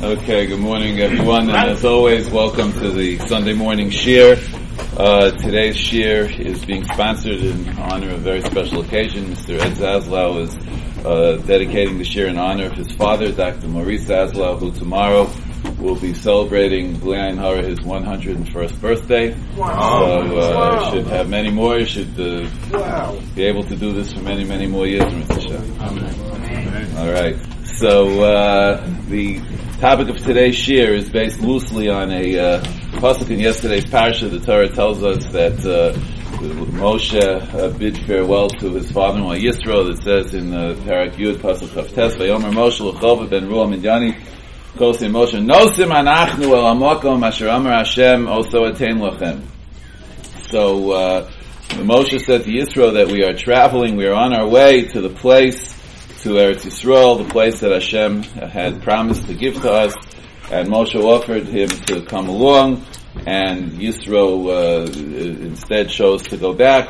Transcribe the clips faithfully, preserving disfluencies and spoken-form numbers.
Okay, good morning everyone, and as always, welcome to the Sunday morning shir. Uh, today's shir is being sponsored in honor of a very special occasion. Mister Ed Zaslow is uh, dedicating the shir in honor of his father, Doctor Maurice Zaslow, who tomorrow will be celebrating B'li'ayin Hara his one hundred first birthday. Wow. So uh, wow. should have many more. You should uh, wow. be able to do this for many, many more years. Amen. All right. So uh, the topic of today's shir is based loosely on a uh, pasuk in yesterday's parsha. The Torah tells us that uh, Moshe uh, bid farewell to his father-in-law Yisro. That says in uh, Parak Yud pasuk Chavtes, Vayomer Moshe l'Chova ben Ruah Midyani Kosim Moshe Nosim Anachnu El Amokom Asher Amar Hashem Oso Atein Lachem. So uh, Moshe said to Yisro that we are traveling, we are on our way to the place, to Eretz Yisrael, the place that Hashem had promised to give to us, and Moshe offered him to come along, and Yisro uh, instead chose to go back.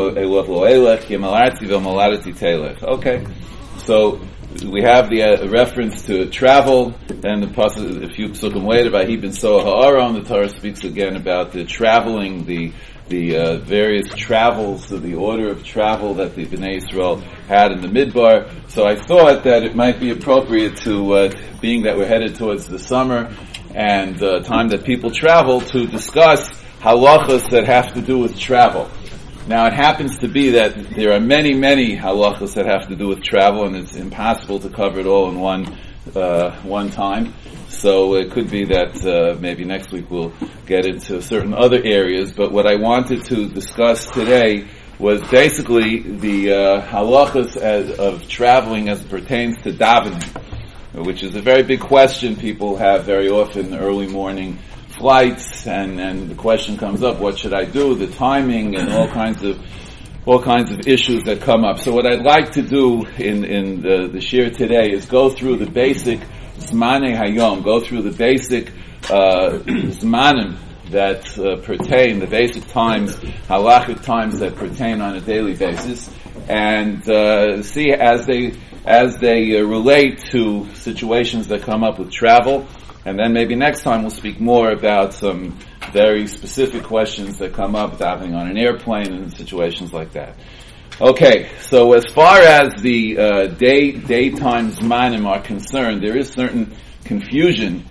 Okay, so we have the uh, reference to travel, and the pasuk, a few psukim later, about Ibn Soah Ha'aron, the Torah speaks again about the traveling, the the uh, various travels, so the order of travel that the Bnei Yisrael had in the Midbar. So I thought that it might be appropriate to, uh, being that we're headed towards the summer and uh, time that people travel, to discuss halachas that have to do with travel. Now it happens to be that there are many, many halachas that have to do with travel, and it's impossible to cover it all in one uh, one time. So it could be that uh, maybe next week we'll get into certain other areas. But what I wanted to discuss today was basically the uh, halachas as, of traveling as it pertains to davening, which is a very big question. People have very often early morning flights, and, and the question comes up: what should I do? The timing and all kinds of all kinds of issues that come up. So what I'd like to do in in the, the shir today is go through the basic Zmanei Hayom, go through the basic uh, Zmanim that uh, pertain, the basic times, halachic times that pertain on a daily basis, and uh, see as they as they uh, relate to situations that come up with travel, and then maybe next time we'll speak more about some very specific questions that come up davening on an airplane and situations like that. Okay, so as far as the uh, day daytime zmanim are concerned, there is certain confusion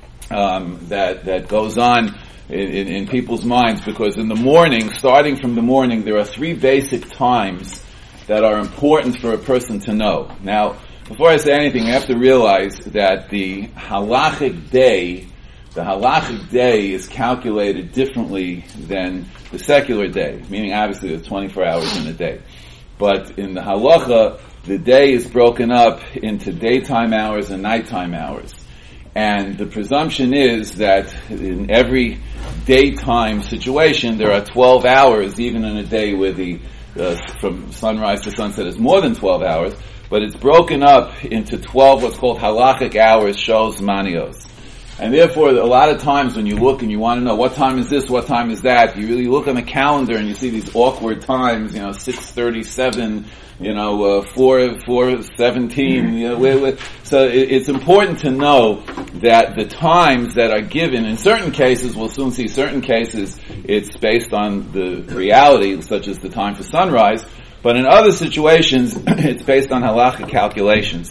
um, that that goes on in, in, in people's minds, because in the morning, starting from the morning, there are three basic times that are important for a person to know. Now, before I say anything, you have to realize that the halachic day, the halachic day is calculated differently than the secular day, meaning obviously there's twenty-four hours in a day. But in the halacha, the day is broken up into daytime hours and nighttime hours. And the presumption is that in every daytime situation, there are twelve hours, even in a day where the uh, from sunrise to sunset is more than twelve hours, but it's broken up into twelve what's called halachic hours, shows manios. And therefore, a lot of times when you look and you want to know what time is this, what time is that, you really look on the calendar and you see these awkward times, you know, six thirty-seven, you know, uh, four, four seventeen, you know, where, where. So it, it's important to know that the times that are given, in certain cases, we'll soon see certain cases, it's based on the reality, such as the time for sunrise, but in other situations, it's based on halachic calculations.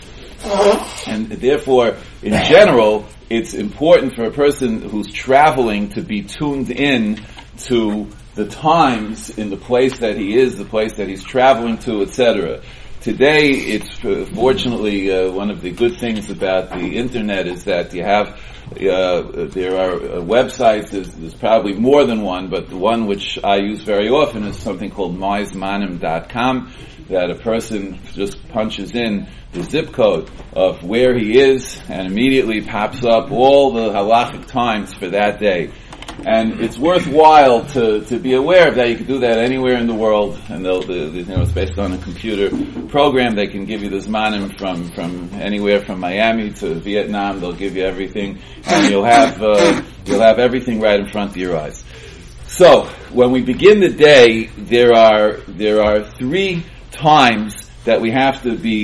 And therefore, in general, it's important for a person who's traveling to be tuned in to the times in the place that he is, the place that he's traveling to, et cetera. Today, it's uh, fortunately uh, one of the good things about the internet is that you have uh, there are uh, websites. There's, there's probably more than one, but the one which I use very often is something called my zmanim dot com, that a person just punches in the zip code of where he is, and immediately pops up all the halachic times for that day. And it's worthwhile to, to be aware of that. You can do that anywhere in the world, and they'll, the, the, you know, it's based on a computer program. They can give you the zmanim from, from anywhere from Miami to Vietnam. They'll give you everything, and you'll have, uh, you'll have everything right in front of your eyes. So, when we begin the day, there are, there are three times that we have to be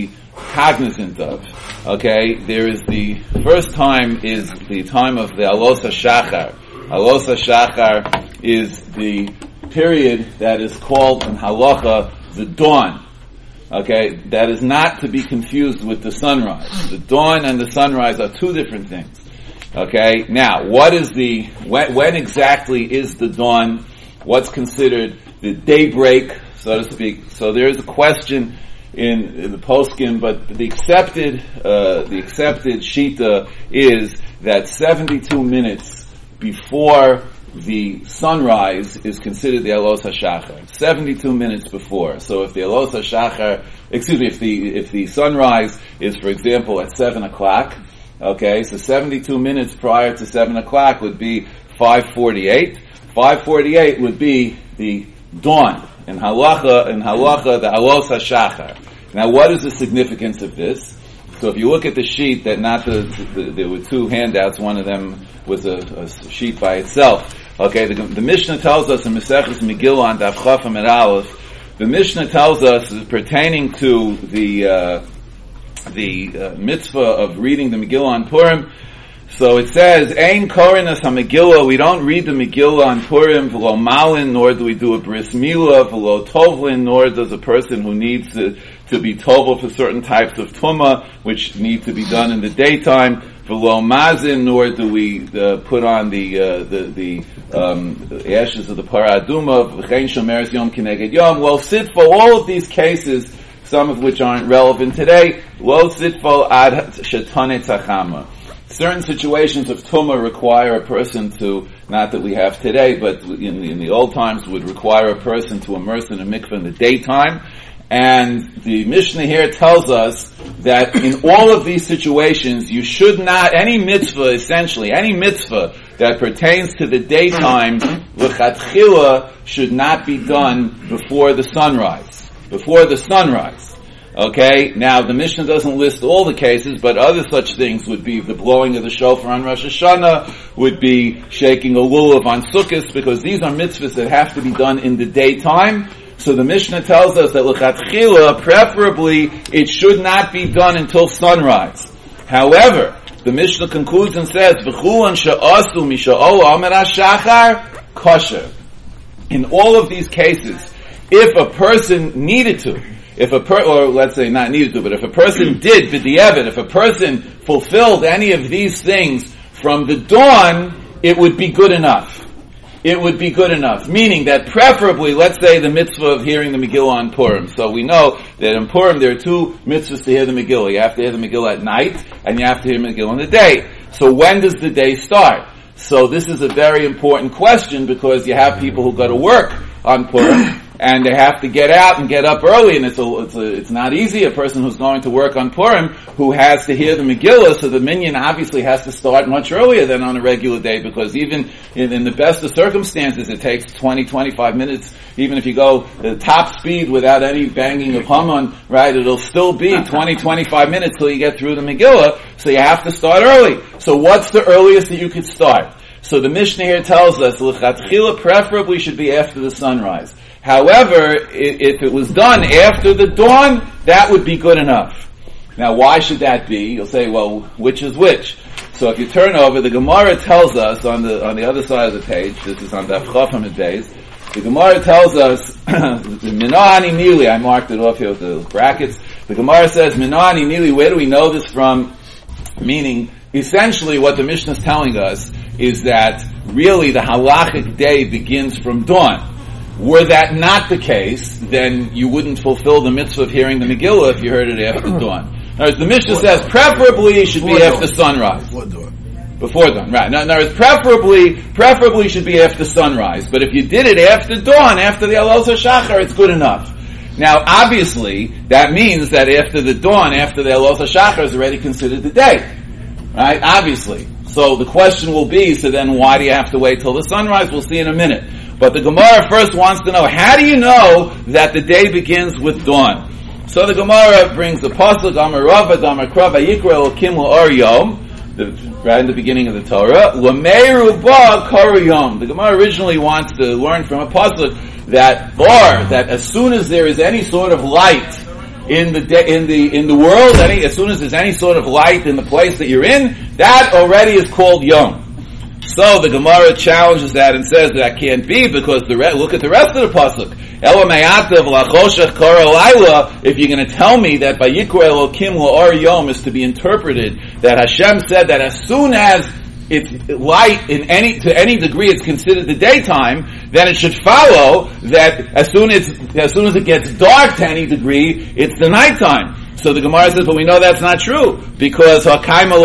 cognizant of. Okay, there is the first time is the time of the Alos HaShachar. Alos HaShachar is the period that is called in halacha the dawn. Okay, that is not to be confused with the sunrise. The dawn and the sunrise are two different things. Okay, now what is the when, when exactly is the dawn? What's considered the daybreak, so to speak? So there is a question in, in the poskim, but the accepted uh, the accepted shita is that seventy-two minutes before the sunrise is considered the Alos HaShachar. seventy-two minutes before. So if the Alos HaShachar, excuse me, if the, if the sunrise is, for example, at seven o'clock, okay, so seventy-two minutes prior to seven o'clock would be five forty-eight. five forty-eight would be the dawn. In halacha, in halacha, the Alos HaShachar. Now what is the significance of this? So if you look at the sheet, that not the, the there were two handouts, one of them was a, a sheet by itself. Okay, the, the Mishnah tells us in Maseches Megillah on Daf Chafam and Aleph, the Mishnah tells us pertaining to the uh, the uh, mitzvah of reading the Megillah on Purim. So it says, Ein Korinus HaMegillah, we don't read the Megillah on Purim, v'lo malin, nor do we do a bris milah, v'lo tovlin, nor does a person who needs to, to be tovel for certain types of tumah, which need to be done in the daytime, v'lo mazin, nor do we uh, put on the uh, the, the um, ashes of the parah aduma, v'chein shomeres yom kineged yom. Well, sitfo, all of these cases, some of which aren't relevant today, lo sitfo ad shetane tzachama. Certain situations of tumah require a person to, not that we have today, but in the, in the old times would require a person to immerse in a mikveh in the daytime. And the Mishnah here tells us that in all of these situations, you should not, any mitzvah essentially, any mitzvah that pertains to the daytime, l'chatchila, should not be done before the sunrise. Before the sunrise. Okay, now the Mishnah doesn't list all the cases, but other such things would be the blowing of the shofar on Rosh Hashanah, would be shaking a lulav on Sukkot, because these are mitzvahs that have to be done in the daytime. So the Mishnah tells us that l'chatchila, preferably, it should not be done until sunrise. However, the Mishnah concludes and says, "V'chulan she'asu misha'ol amar hashachar kosher." In all of these cases, if a person needed to, if a per, or let's say not needed to, but if a person did b'di'evet, if a person fulfilled any of these things from the dawn, it would be good enough. It would be good enough. Meaning that preferably, let's say the mitzvah of hearing the Megillah on Purim. So we know that in Purim there are two mitzvahs to hear the Megillah. You have to hear the Megillah at night, and you have to hear the Megillah in the day. So when does the day start? So this is a very important question, because you have people who go to work on Purim, and they have to get out and get up early, and it's a, it's a, it's not easy. A person who's going to work on Purim, who has to hear the Megillah, so the minyan obviously has to start much earlier than on a regular day, because even in, in the best of circumstances, it takes twenty, twenty-five minutes, even if you go uh, top speed without any banging of Haman, right, it'll still be twenty, twenty-five minutes till you get through the Megillah, so you have to start early. So what's the earliest that you could start? So the Mishnah here tells us, l'chatchila preferably should be after the sunrise. However, if it was done after the dawn, that would be good enough. Now, why should that be? You'll say, well, which is which? So if you turn over, the Gemara tells us on the on the other side of the page, this is on Daf Chafam days, the Gemara tells us, Minani Nili, I marked it off here with the brackets, the Gemara says, Minani Nili, where do we know this from? Meaning, essentially what the Mishnah is telling us is that really the halachic day begins from dawn. Were that not the case, then you wouldn't fulfill the mitzvah of hearing the Megillah if you heard it after dawn. In other words, the Mishnah says preferably it should be after sunrise. Before dawn. Before dawn, right. Now, in other words, preferably, preferably should be after sunrise. But if you did it after dawn, after the Alos HaShachar, it's good enough. Now, obviously, that means that after the dawn, after the Alos HaShachar is already considered the day. Right? Obviously. So the question will be, so then why do you have to wait till the sunrise? We'll see in a minute. But the Gemara first wants to know, how do you know that the day begins with dawn? So the Gemara brings the pasuk, Amar Rava, Amar Krava, Yikra Elokim L'or Yom, right in the beginning of the Torah, L'meiru ba Kar Yom. The Gemara originally wants to learn from a pasuk that, or, that as soon as there is any sort of light in the de- in the in the world, any as soon as there's any sort of light in the place that you're in, that already is called Yom. So the Gemara challenges that and says that can't be because the re- look at the rest of the pasuk. If you're going to tell me that Vayikra Elokim La'or Yom is to be interpreted that Hashem said that as soon as it's light in any to any degree it's considered the daytime, then it should follow that as soon as as soon as it gets dark to any degree, it's the nighttime. So the Gemara says, but we know that's not true because we have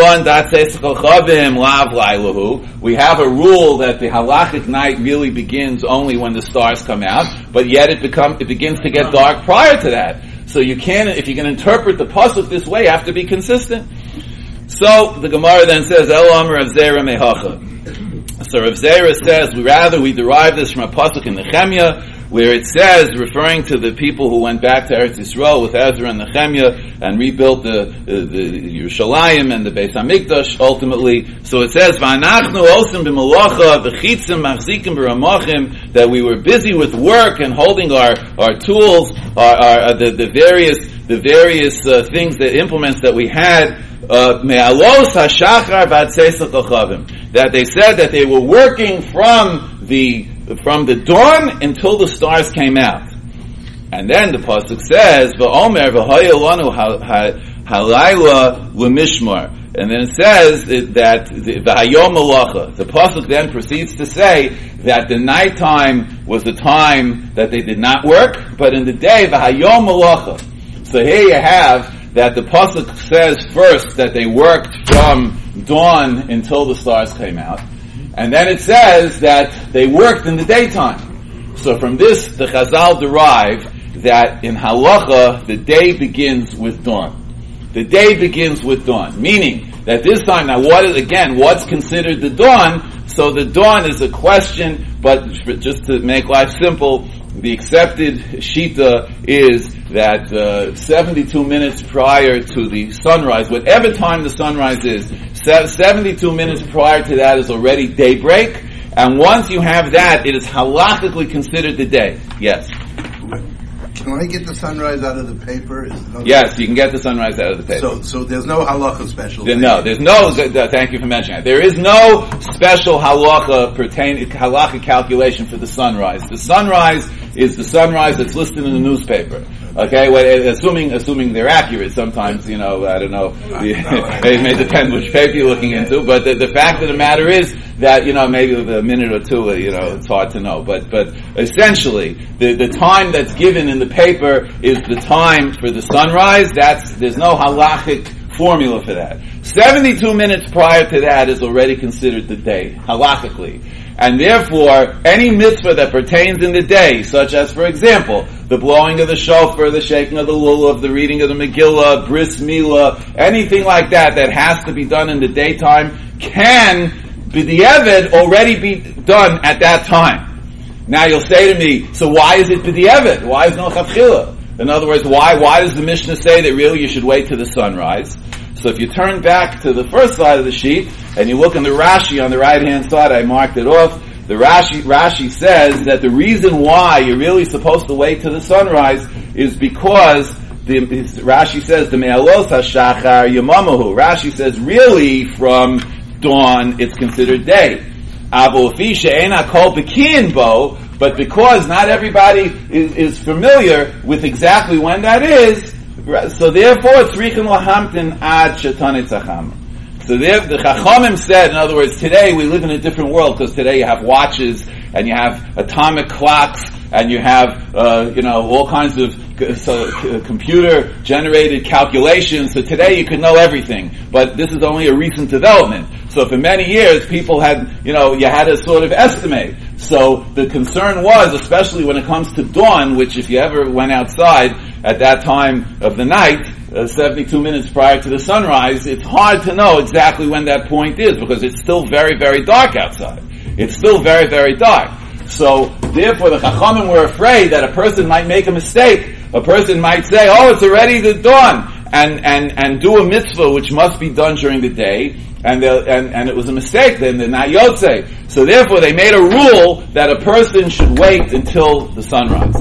a rule that the halachic night really begins only when the stars come out, but yet it become it begins to get dark prior to that. So you can't, if you can interpret the pasuk this way, you have to be consistent. So the Gemara then says, El Amar Rav Zera Mehacha. So Rav Zera says, we rather we derive this from a pasuk in Nehemiah, where it says, referring to the people who went back to Eretz Yisrael with Ezra and Nehemiah and rebuilt the, the, the Yerushalayim and the Beis Hamikdash ultimately. So it says, V'anachnu osim b'malacha v'chitzim machzikim b'ramachim, that we were busy with work and holding our, our tools, our, our, the, the various, the various uh, things, the implements that we had, me'alos hashachar v'atzesach kochavim, that they said that they were working from the from the dawn until the stars came out. And then the pasuk says, "V'omer v'haya lanu halayla l'mishmar." And then it says that v'hayom malacha. The pasuk then proceeds to say that the nighttime was the time that they did not work, but in the day v'hayom malacha. So here you have that the pasuk says first that they worked from dawn until the stars came out. And then it says that they worked in the daytime. So from this, the Chazal derive that in halacha, the day begins with dawn. The day begins with dawn. Meaning that this time, now what is, again, what's considered the dawn? So the dawn is a question, but just to make life simple, the accepted shita is that uh, seventy-two minutes prior to the sunrise, whatever time the sunrise is, seventy-two minutes prior to that is already daybreak, and once you have that, it is halachically considered the day. Yes? Can I get the sunrise out of the paper? Is no yes, you can get the sunrise out of the paper. So, so there's no halacha special. There, no, there's no. Uh, thank you for mentioning that. There is no special halacha pertaining halacha calculation for the sunrise. The sunrise is the sunrise that's listed in the newspaper. Okay, well, assuming assuming they're accurate. Sometimes, you know, I don't know. It may depend which paper you're looking into. But the, the fact of the matter is that, you know, maybe with a minute or two, you know, it's hard to know. But but essentially, the the time that's given in the paper is the time for the sunrise. That's there's no halachic formula for that. seventy-two minutes prior to that is already considered the day halachically. And therefore, any mitzvah that pertains in the day, such as, for example, the blowing of the shofar, the shaking of the lulav, the reading of the Megillah, bris milah, anything like that that has to be done in the daytime, can, b'di'evid, already be done at that time. Now you'll say to me, so why is it b'di'evid? Why is no chavchila? In other words, why why does the Mishnah say that really you should wait to the sunrise? So if you turn back to the first side of the sheet, and you look in the Rashi on the right-hand side, I marked it off, the Rashi, Rashi says that the reason why you're really supposed to wait to the sunrise is because, the, Rashi says, the me'alos hashachar yamamahu. Rashi says, really, from dawn, it's considered day. Avo fi she'ena kol bekiyin bo, but because not everybody is, is familiar with exactly when that is, so therefore, tzrichim lahamtin ad shetanei tzacham. So there, the Chachamim said, in other words, today we live in a different world because today you have watches and you have atomic clocks and you have, uh, you know, all kinds of so, uh, computer-generated calculations. So today you can know everything, but this is only a recent development. So for many years, people had, you know, you had to sort of estimate. So the concern was, especially when it comes to dawn, which if you ever went outside at that time of the night, uh, seventy-two minutes prior to the sunrise, it's hard to know exactly when that point is because it's still very, very dark outside. It's still very, very dark. So therefore the Chachamim were afraid that a person might make a mistake. A person might say, oh, it's already the dawn, and, and, and do a mitzvah which must be done during the day, and, and, and it was a mistake, then they're not yotzei. So therefore they made a rule that a person should wait until the sunrise.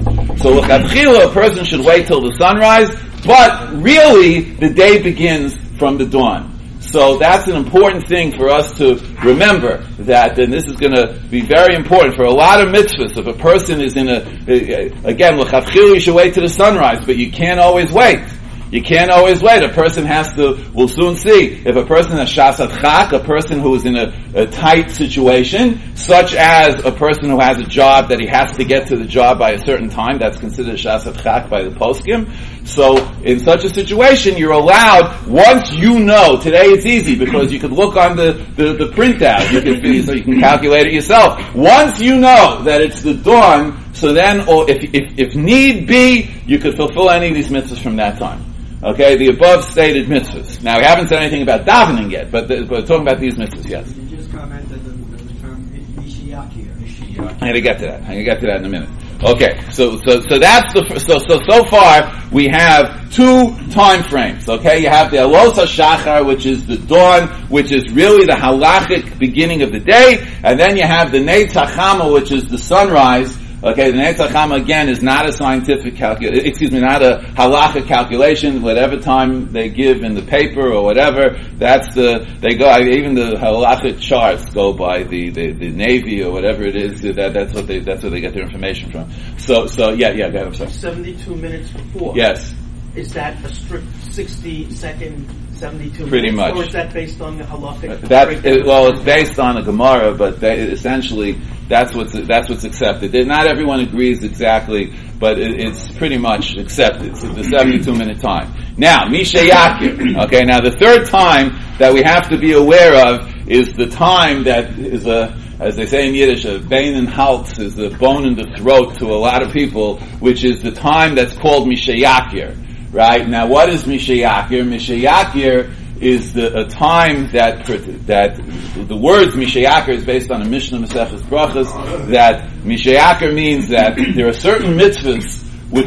So l'chadchila, a person should wait till the sunrise, but really the day begins from the dawn. So that's an important thing for us to remember, that, and this is going to be very important for a lot of mitzvahs. If a person is in a, again, l'chadchila, you should wait to the sunrise, but you can't always wait. You can't always wait. A person has to, we'll soon see, if a person has shasat chak, a person who is in a, a tight situation, such as a person who has a job that he has to get to the job by a certain time, that's considered shasat chak by the poskim. So, in such a situation, you're allowed, once you know, today it's easy because you can look on the, the, the printout, you can, so you can calculate it yourself. Once you know that it's the dawn, so then, or if, if, if need be, you could fulfill any of these mitzvahs from that time. Okay, the above stated mitzvahs. Now, we haven't said anything about davening yet, but the, we're talking about these mitzvahs, yes. You just commented on the, the term Mishiyakir. I'm going to get to that. I'm going to get to that in a minute. Okay, so so so that's the so so so far we have two time frames. Okay, you have the Alos HaShachar, which is the dawn, which is really the halachic beginning of the day, and then you have the Neitz HaChama, which is the sunrise. Okay, the Neitz HaChama again is not a scientific calculation, excuse me, not a halachic calculation. Whatever time they give in the paper or whatever, that's the, they go, even the halachic charts go by the, the, the Navy or whatever it is, that, that's what they, that's where they get their information from. So, so, yeah, yeah, go ahead, I'm sorry. seventy-two minutes before. Yes. Is that a strict sixty second, seventy-two Pretty minutes? much. Or is that based on the halachic? That, it, well, it's based on a Gemara, but they, essentially, that's what's, that's what's accepted. Not everyone agrees exactly, but it, it's pretty much accepted. It's the seventy-two minute time. Now, Misha Yakir. Okay, now the third time that we have to be aware of is the time that is a, as they say in Yiddish, a bein and halt is the bone in the throat to a lot of people, which is the time that's called Misha Yakir. Right? Now, what is Misha Yakir? Misha Yakir is the, a time that, that, the words Misha Yakir is based on a Mishnah Maseches Brachos, that Misha Yakir means that there are certain mitzvahs which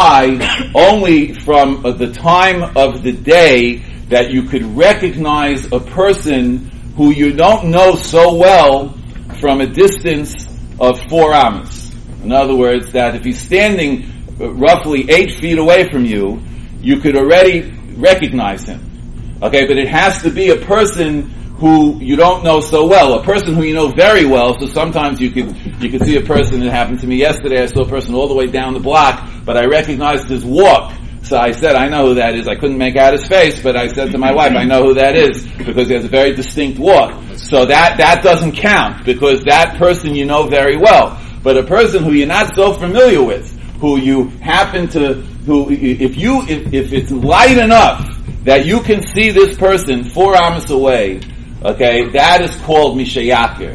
apply only from uh, the time of the day that you could recognize a person who you don't know so well from a distance of four amos. In other words, that if he's standing roughly eight feet away from you, you could already recognize him. Okay, but it has to be a person who you don't know so well, a person who you know very well. So sometimes you could you could see a person. It happened to me yesterday. I saw a person all the way down the block, but I recognized his walk. So I said, I know who that is. I couldn't make out his face, but I said to my wife, I know who that is, because he has a very distinct walk. So that, that doesn't count, because that person you know very well. But a person who you're not so familiar with, who you happen to, who, if you, if, if it's light enough that you can see this person four amos away, okay, that is called Misha Yakir.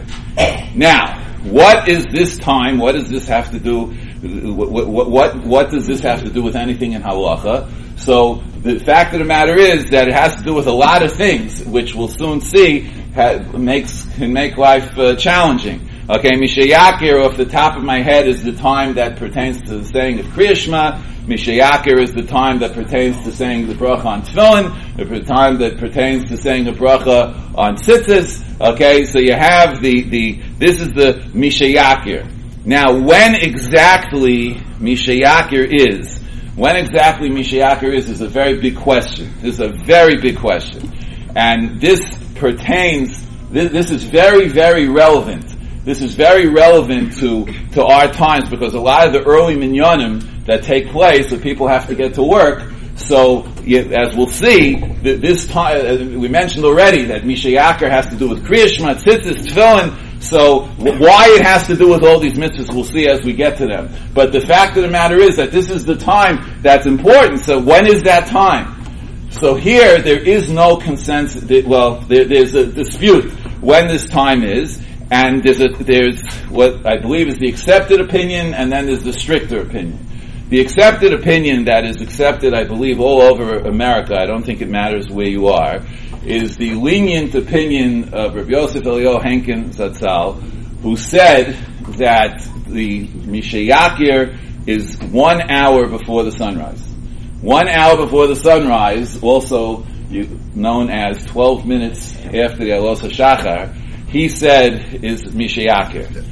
Now, what is this time? What does this have to do? What, what, what, what does this have to do with anything in halacha? So, the fact of the matter is that it has to do with a lot of things, which we'll soon see, ha, makes, can make life uh, challenging. Okay, Misha Yakir, off the top of my head, is the time that pertains to the saying of Kriya Shema. Misha Yakir is the time that pertains to saying the bracha on Tefillin, the time that pertains to saying the bracha on Tzitzis. Okay, so you have the, the, this is the Misha Yakir. Now, when exactly Misha Yakir is, when exactly Misha Yakir is, is a very big question. This is a very big question. And this pertains, this, this is very, very relevant. This is very relevant to, to our times, because a lot of the early minyanim that take place, the people have to get to work. So, as we'll see, this time, we mentioned already that Misha Yakir has to do with Kriya Shema, Tzitzis, Tefillin. So, why it has to do with all these mitzvahs, we'll see as we get to them. But the fact of the matter is that this is the time that's important. So, when is that time? So here, there is no consensus, well, there, there's a dispute when this time is. And there's a, there's what I believe is the accepted opinion, and then there's the stricter opinion. The accepted opinion that is accepted, I believe, all over America, I don't think it matters where you are, is the lenient opinion of Rabbi Yosef Eliyahu Henkin Zatzal, who said that the Misha Yakir is one hour before the sunrise. One hour before the sunrise, also known as twelve minutes after the Alos HaShachar, he said is Misha Yakir.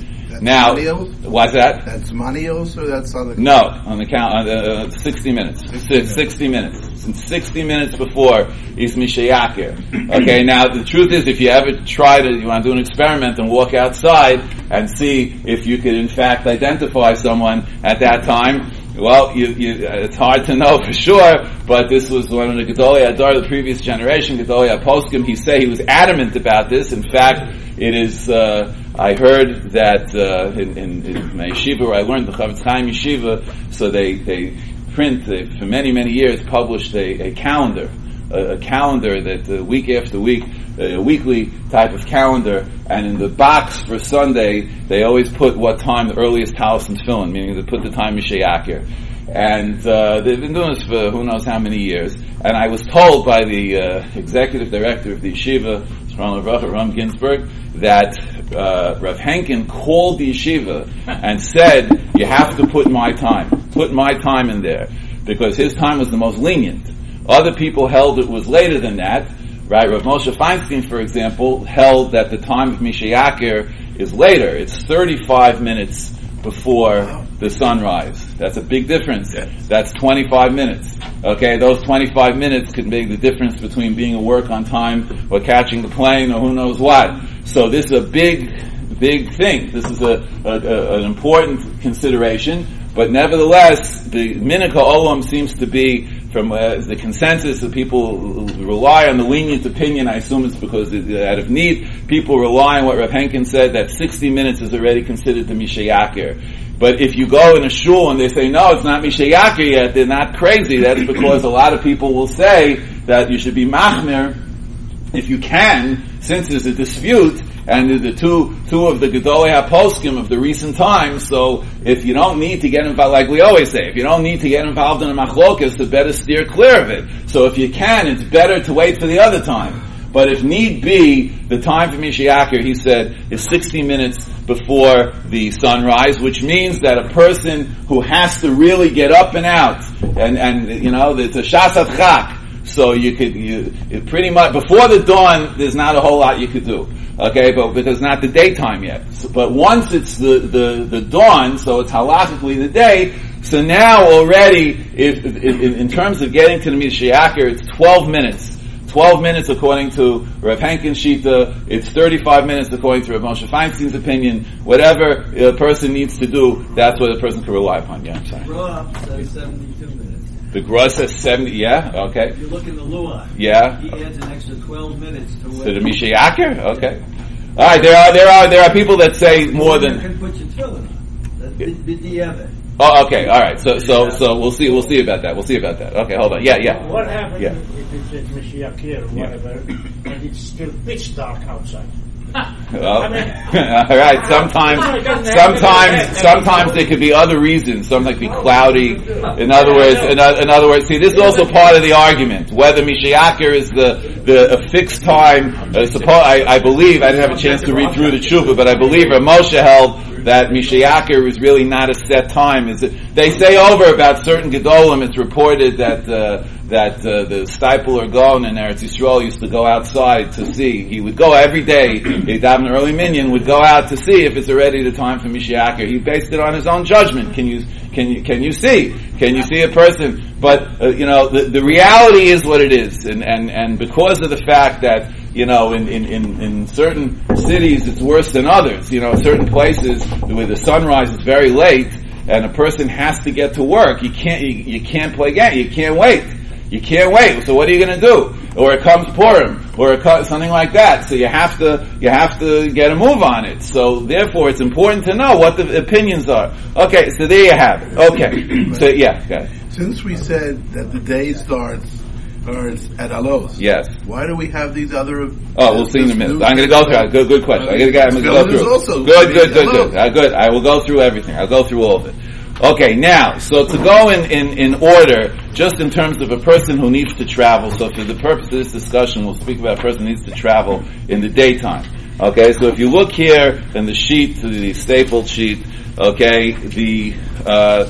Now, Manios? what's that? That's Manios or that's other? No, on the count, uh, sixty minutes. sixty, sixty minutes. Since sixty minutes before is Mishayakir. Okay, now the truth is, if you ever try to, you want to do an experiment and walk outside and see if you could in fact identify someone at that time, well, you, you, it's hard to know for sure, but this was one of the Gedolei Adar of the previous generation, Gedolei Poskim. He said he was adamant about this. In fact, it is, uh, I heard that, uh, in, in, in my yeshiva where I learned, the Chavetz Chaim Yeshiva, so they, they print, they, for many, many years, published a, a calendar, a, a calendar that uh, week after week, a weekly type of calendar, and in the box for Sunday, they always put what time the earliest house and tefillin, meaning they put the time Mishayakir. And uh, they've been doing this for who knows how many years. And I was told by the uh, executive director of the yeshiva, Ram Ginsburg, that uh, Rav Henkin called the yeshiva and said, you have to put my time. Put my time in there. Because his time was the most lenient. Other people held it was later than that. Right, Rav Moshe Feinstein, for example, held that the time of Mishayakir is later. It's thirty-five minutes before the sunrise. That's a big difference. Yes. That's twenty-five minutes. Okay, those twenty-five minutes could make the difference between being at work on time or catching the plane or who knows what. So this is a big, big thing. This is a, a, a an important consideration. But nevertheless, the Minhag HaOlam seems to be, from uh, the consensus of people who rely on the lenient opinion, I assume it's because it, out of need, people rely on what Rav Henkin said, that sixty minutes is already considered the Mishayakir. But if you go in a shul and they say, no, it's not Mishayakir yet, they're not crazy. That's because a lot of people will say that you should be machmir, if you can, since there's a dispute, and the two two of the Gedolei HaPoskim of the recent times, so if you don't need to get involved, like we always say, if you don't need to get involved in a machlokas, it's better steer clear of it. So if you can, it's better to wait for the other time. But if need be, the time for Mishayakir, he said, is sixty minutes before the sunrise, which means that a person who has to really get up and out, and, and you know, it's a shasat chak, so you could, you, it pretty much, before the dawn, there's not a whole lot you could do. Okay, but because not the daytime yet. So, but once it's the, the, the dawn, so it's halachically the day, so now already, if, if, if in terms of getting to the Mishayakir, it's twelve minutes. twelve minutes according to Rav Henkin Shita, it's thirty-five minutes according to Rav Moshe Feinstein's opinion. Whatever a person needs to do, that's what a person can rely upon. Yeah, I'm sorry. Rob says seventy-two minutes. The Gra says seventy, yeah, okay. If you look in the Lua, yeah. He adds an extra twelve minutes to wait. To the Mishayakir? Okay. Alright, there are, there are, there are people that say more than... You can put your tefillin on. That's the, the, the Oh, okay, alright, so, so, so we'll see, we'll see about that, we'll see about that. Okay, hold on, yeah, yeah. What happens yeah. if it's Mishayakir or whatever, yeah. and it's still pitch dark outside? Well, all right. Sometimes, sometimes, sometimes there could be other reasons. Sometimes it could be cloudy. In other words, in, in other words, see, this is also part of the argument whether Mishayakir is the the a fixed time. Uh, suppose I, I believe I didn't have a chance to read through the tshuva, but I believe Rav Moshe held that Mishayakir is really not a set time. Is it? They say over about certain gedolim. It's reported that uh, that uh, the Steipler Gaon in Eretz Yisrael used to go outside to see. He would go every day. He'd have an early minyan, would go out to see if it's already the time for Mishayakir. He based it on his own judgment. Can you can you can you see? Can you see a person? But uh, you know, the, the reality is what it is, and and and because of the fact that, you know, in, in, in, in certain cities it's worse than others. You know, certain places where the sunrise is very late and a person has to get to work. You can't, you, you can't play game. You can't wait. You can't wait. So what are you going to do? Or it comes Purim, or it comes something like that. So you have to, you have to get a move on it. So therefore, it's important to know what the opinions are. Okay, so there you have it. Okay, so yeah, go ahead. Since we said that the day starts or it's at Alos. Yes. Why do we have these other? Oh, we'll see in a minute. I'm going to go through it. Good, good question. I'm going to go through. Also good, good, good, good. Uh, good. I will go through everything. I'll go through all of it. Okay, now, so to go in, in, in order, just in terms of a person who needs to travel, so for the purpose of this discussion, we'll speak about a person who needs to travel in the daytime. Okay, so if you look here in the sheet, the stapled sheet, okay, the, uh,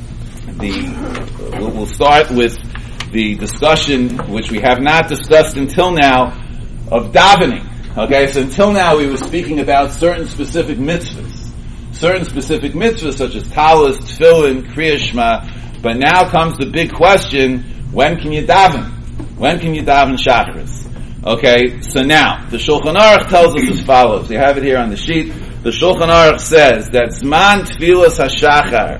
the, we'll, we'll start with the discussion, which we have not discussed until now, of davening. Okay, so until now we were speaking about certain specific mitzvahs. certain specific mitzvahs such as talis, tefillin, kriyas shema. But now comes the big question: when can you daven? When can you daven shacharis? Okay, so now the Shulchan Aruch tells us as follows. You have it here on the sheet. The Shulchan Aruch says that Zman Tfilas HaShachar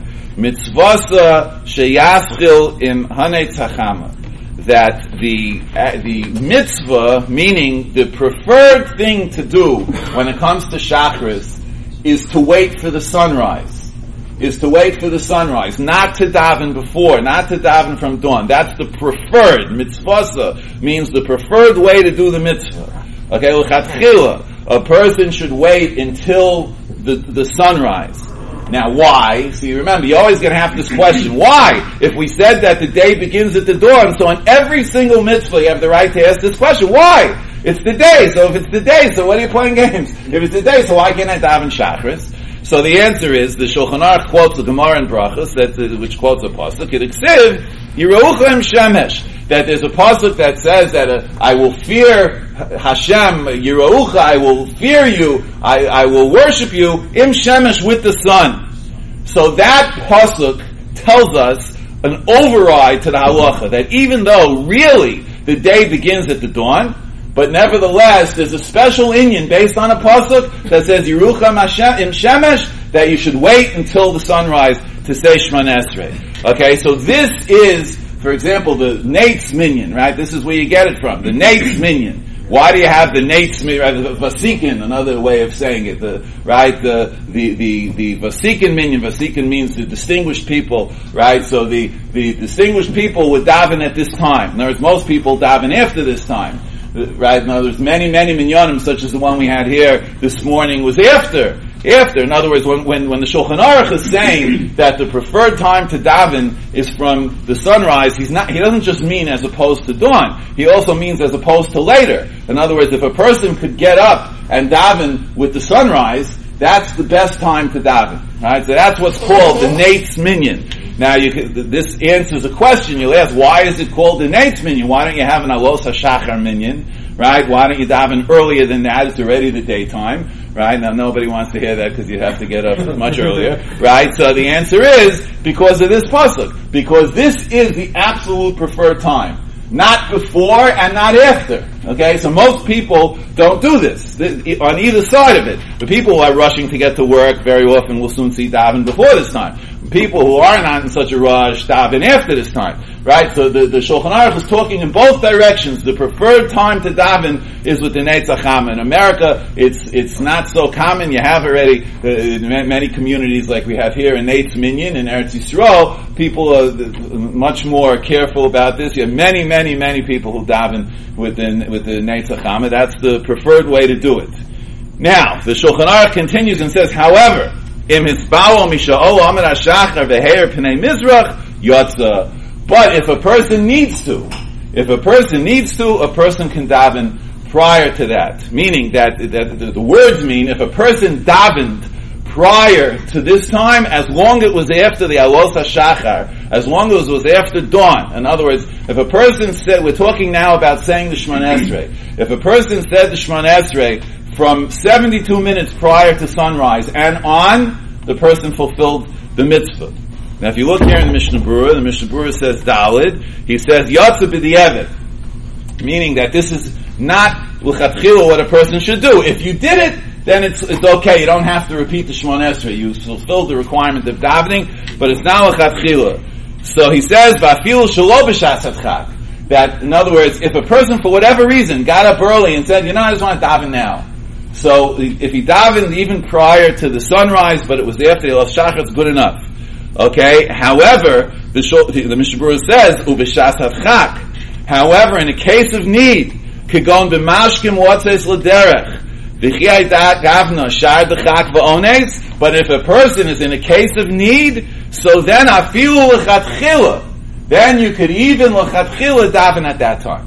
Mitzvasa Sheyaschil Im Hanetz HaChama, that the uh, the mitzvah, meaning the preferred thing to do when it comes to shacharis, is to wait for the sunrise. Is to wait for the sunrise, not to daven before, not to daven from dawn. That's the preferred. Mitzvasa means the preferred way to do the mitzvah. Okay, l'chatchila, a person should wait until the, the sunrise. Now, why? See, remember, you're always going to have this question. Why? If we said that the day begins at the dawn, so in every single mitzvah you have the right to ask this question. Why? It's the day, so if it's the day, so what are you playing games? If it's the day, so why can't I daven shacharis? So the answer is, the Shulchan Aruch quotes the Gemara in Brachos, that, uh, which quotes a pasuk, it eksiv, Yiruchem Shemesh, that there's a pasuk that says that uh, I will fear Hashem, Yirucha, I will fear you, I, I will worship you, Im Shemesh, with the sun. So that pasuk tells us an override to the halacha, that even though really the day begins at the dawn, but nevertheless, there's a special inyan based on a pasuk that says Yerucham Im Shemesh, that you should wait until the sunrise to say Shemona Esrei. Okay, so this is, for example, the Nate's minyan, right? This is where you get it from. The Nate's minyan. Why do you have the Nate's minyan? The Vasikin, another way of saying it. The right, the the the the Vasikin minyan. Vasikin means the distinguished people, right? So the the distinguished people would daven at this time. In other words, most people daven after this time. Right? In other words, many, many minyanim, such as the one we had here this morning, was after. After. In other words, when, when, when the Shulchan Aruch is saying that the preferred time to daven is from the sunrise, he's not, he doesn't just mean as opposed to dawn. He also means as opposed to later. In other words, if a person could get up and daven with the sunrise, that's the best time to daven. Right? So that's what's called the Nate's minyan. Now, you could, this answers a question. You'll ask, why is it called the Nate's minyan? Why don't you have an Alos HaShachar minyan? Right? Why don't you daven earlier than that? It's already the daytime. Right? Now, nobody wants to hear that because you have to get up much earlier. Right? So the answer is because of this pasuk. Because this is the absolute preferred time. Not before and not after. Okay? So most people don't do this. On either side of it. The people who are rushing to get to work very often will soon see daven before this time. People who are not in such a rush daven after this time. Right? So the, the Shulchan Aruch is talking in both directions. The preferred time to daven is with the Netz HaChama. In America, it's it's not so common. You have already, uh, in many communities like we have here in Netz Minyan, in Eretz Yisrael, people are much more careful about this. You have many, many, many people who daven with the, with the Netz HaChama. That's the preferred way to do it. Now, the Shulchan Aruch continues and says, however, Im hisbao misha'ol amar hashachar ve'her pnei mizrach yotza. But if a person needs to, if a person needs to, a person can daven prior to that. Meaning that, that the, the words mean if a person davened prior to this time, as long as it was after the Alos HaShachar, as long as it was after dawn. In other words, if a person said, we're talking now about saying the Shemona Esrei. If a person said the Shemona Esrei from seventy-two minutes prior to sunrise and on, the person fulfilled the mitzvah. Now if you look here in the Mishnah Berurah, the Mishnah Berurah says Dalid, he says Yotze b'di'evet, meaning that this is not l'chatchila what a person should do. If you did it, then it's it's okay. You don't have to repeat the Shemona Esrei. You fulfilled the requirement of davening, but it's not l'chatchila. So he says Va'afilu shelo b'shas hadchak, that in other words, if a person for whatever reason got up early and said, you know, I just want to daven now. So if he davened even prior to the sunrise, but it was after the Alos HaShachar, it's good enough. Okay. However, the the Mishnah Berurah says ubishas hadchak. However, in a case of need, kagon b'mashkim watzes l'derech v'chiyai gavna shar d'chak v'ones. But if a person is in a case of need, so then afilu l'chatchila, then you could even l'chatchila daven at that time.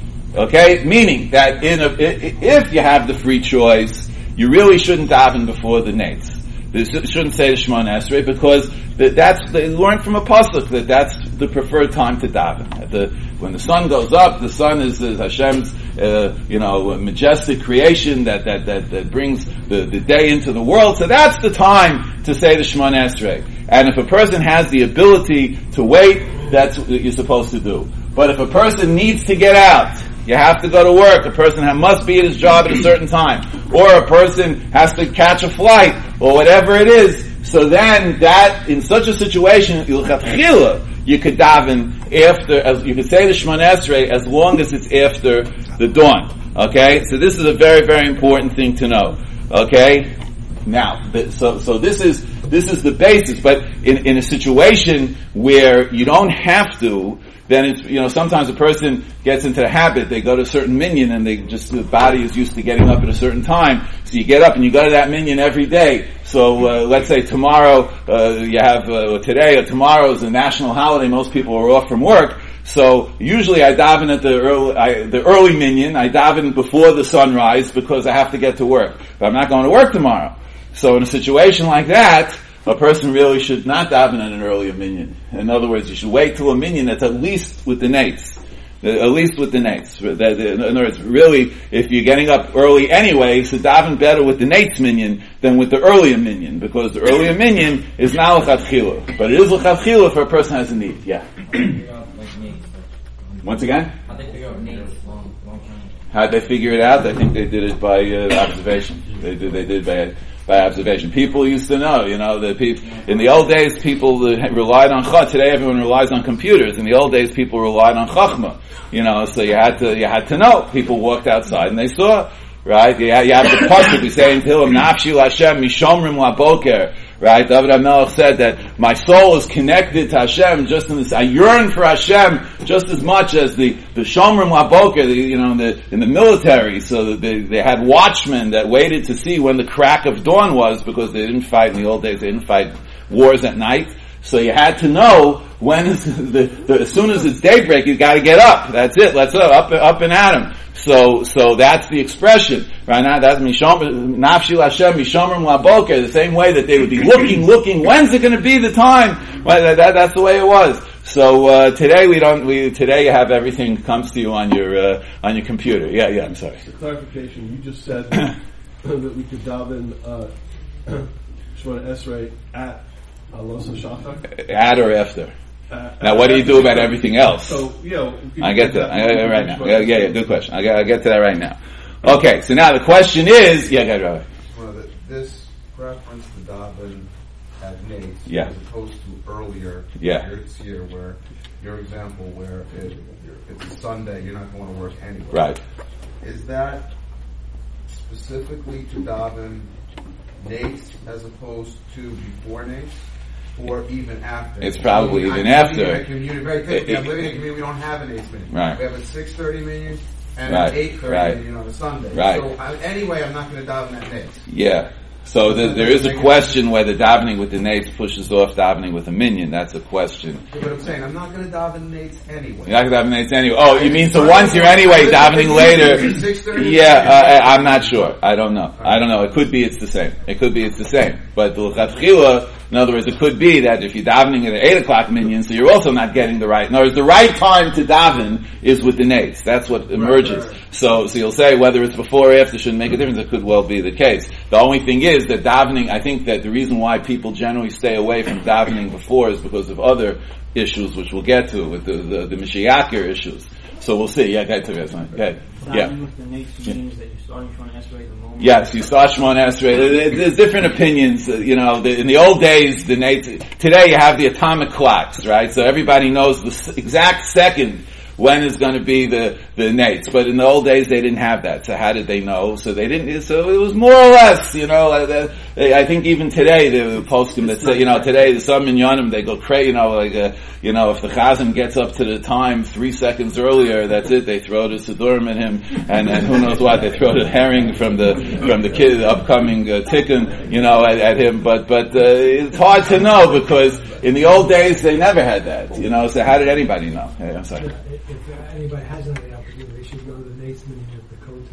Okay, meaning that in a, if you have the free choice, you really shouldn't daven before the Nates. They shouldn't say the Shemona Esrei because that's they learned from a pasuk that that's the preferred time to daven. At the, when the sun goes up, the sun is, is Hashem's uh, you know majestic creation that that that, that brings the, the day into the world. So that's the time to say the Shemona Esrei. And if a person has the ability to wait, that's what you're supposed to do. But if a person needs to get out, you have to go to work. A person ha- must be at his job at a certain time. Or a person has to catch a flight, or whatever it is. So then that, in such a situation, you could daven after, as you could say the Shemona Esrei as long as it's after the dawn. Okay? So this is a very, very important thing to know. Okay? Now, so, so this is, this is the basis, but in, in a situation where you don't have to, then it's, you know, sometimes a person gets into the habit, they go to a certain minyan and they just, the body is used to getting up at a certain time, so you get up and you go to that minyan every day. So, uh, let's say tomorrow, uh, you have, uh, today or tomorrow is a national holiday, most people are off from work, so usually I daven at the early, I, the early minyan, I daven before the sunrise because I have to get to work, but I'm not going to work tomorrow. So in a situation like that, a person really should not daven at an earlier minyan. In other words, you should wait till a minyan that's at least with the nates. At least with the nates. In other words, really, if you're getting up early anyway, so daven better with the nates minyan than with the earlier minyan, because the earlier minyan is not l'chatchila. But it is l'chatchila if a person has a need. Yeah. Once again? How they figure out nates long, long time? How'd they figure it out? I think they did it by uh, observation. They did, they did by by observation. People used to know, you know, the people, in the old days people relied on chachma. Today everyone relies on computers. In the old days people relied on chachma. You know, so you had to, you had to know. People walked outside and they saw, right? You have, you have the pasuk, we say in Tehillim, Nafshi Lashem Mishomrim Laboker. Right? David HaMelech said that my soul is connected to Hashem just in this, I yearn for Hashem just as much as the, the Shomrim Laboker, the, you know, in the, in the military. So they, they had watchmen that waited to see when the crack of dawn was, because they didn't fight in the old days, they didn't fight wars at night. So you had to know when is the, the as soon as it's daybreak, you gotta get up. That's it. Let's up, up, up and at 'em. So, so that's the expression, right? Now, that's Mishom, Nafshi Lashem, Mishomrim Laboker, the same way that they would be looking, looking, when's it gonna be the time? Right? That, that, that's the way it was. So, uh, today we don't, we, today you have everything comes to you on your, uh, on your computer. Yeah, yeah, I'm sorry. For clarification, you just said that we could daven, uh, Shemona Esrei at Alos HaShachar? At or after? Uh, now, what do you do about everything else? So, you know, I get to that. I get it right now. Yeah, yeah, yeah, good question. I get, I get to that right now. Okay, so now the question is, yeah, go ahead, Well, this reference to daven at Nates, yeah, as opposed to earlier, yeah, it's here where your example where it, it's a Sunday, you're not going to work anyway. Right. Is that specifically to daven Nates as opposed to before Nates? Or even after? It's probably I mean, even I'm after. living in a community, very quickly. It, I'm living in a community, we don't have an eight minute. Right. We have a six thirty minute and right. an eight thirty right. minute on a Sunday. Right. So I, anyway, I'm not going to daven at Nates. Yeah. So the, there is a question whether davening with the nates pushes off davening with a minyan. That's a question. But I'm saying, I'm not going to daven Nates anyway. You're not going to daven nates anyway. Oh, you mean so once you're anyway davening later? Yeah, uh, I'm not sure. I don't know. I don't know. It could be it's the same. It could be it's the same. But the l'chatchila, in other words, it could be that if you're davening at an eight o'clock minyan, so you're also not getting the right. In other words, the right time to daven is with the nates. That's what emerges. Right, right. So, so you'll say whether it's before or after shouldn't make a difference. It could well be the case. The only thing is that davening, I think that the reason why people generally stay away from davening before is because of other issues, which we'll get to with the the, the Mashiachir issues. So we'll see. Yeah, go ahead, Tobias. Go ahead. Yeah. With the nates means that you're starting Shemona Esrei the moment. Yes, you start Shemona Esrei. There's different opinions. You know, the, in the old days, the nates. Today you have the atomic clocks, right? So everybody knows the exact second when is going to be the the nates. But in the old days they didn't have that. So how did they know? So they didn't. So it was more or less, you know. Uh, I think even today the poskim that say, you know, today some minyanim they go crazy. You know, like uh, you know, if the chazan gets up to the time three seconds earlier, that's it. They throw the sidurim at him, and and who knows what? They throw the herring from the from the kid the upcoming uh, tikkun, you know, at, at him. But but uh, it's hard to know because in the old days they never had that. You know, so how did anybody know? Hey, I'm sorry. If anybody has any opportunity, they should go to the Nates minyan at the Kotel.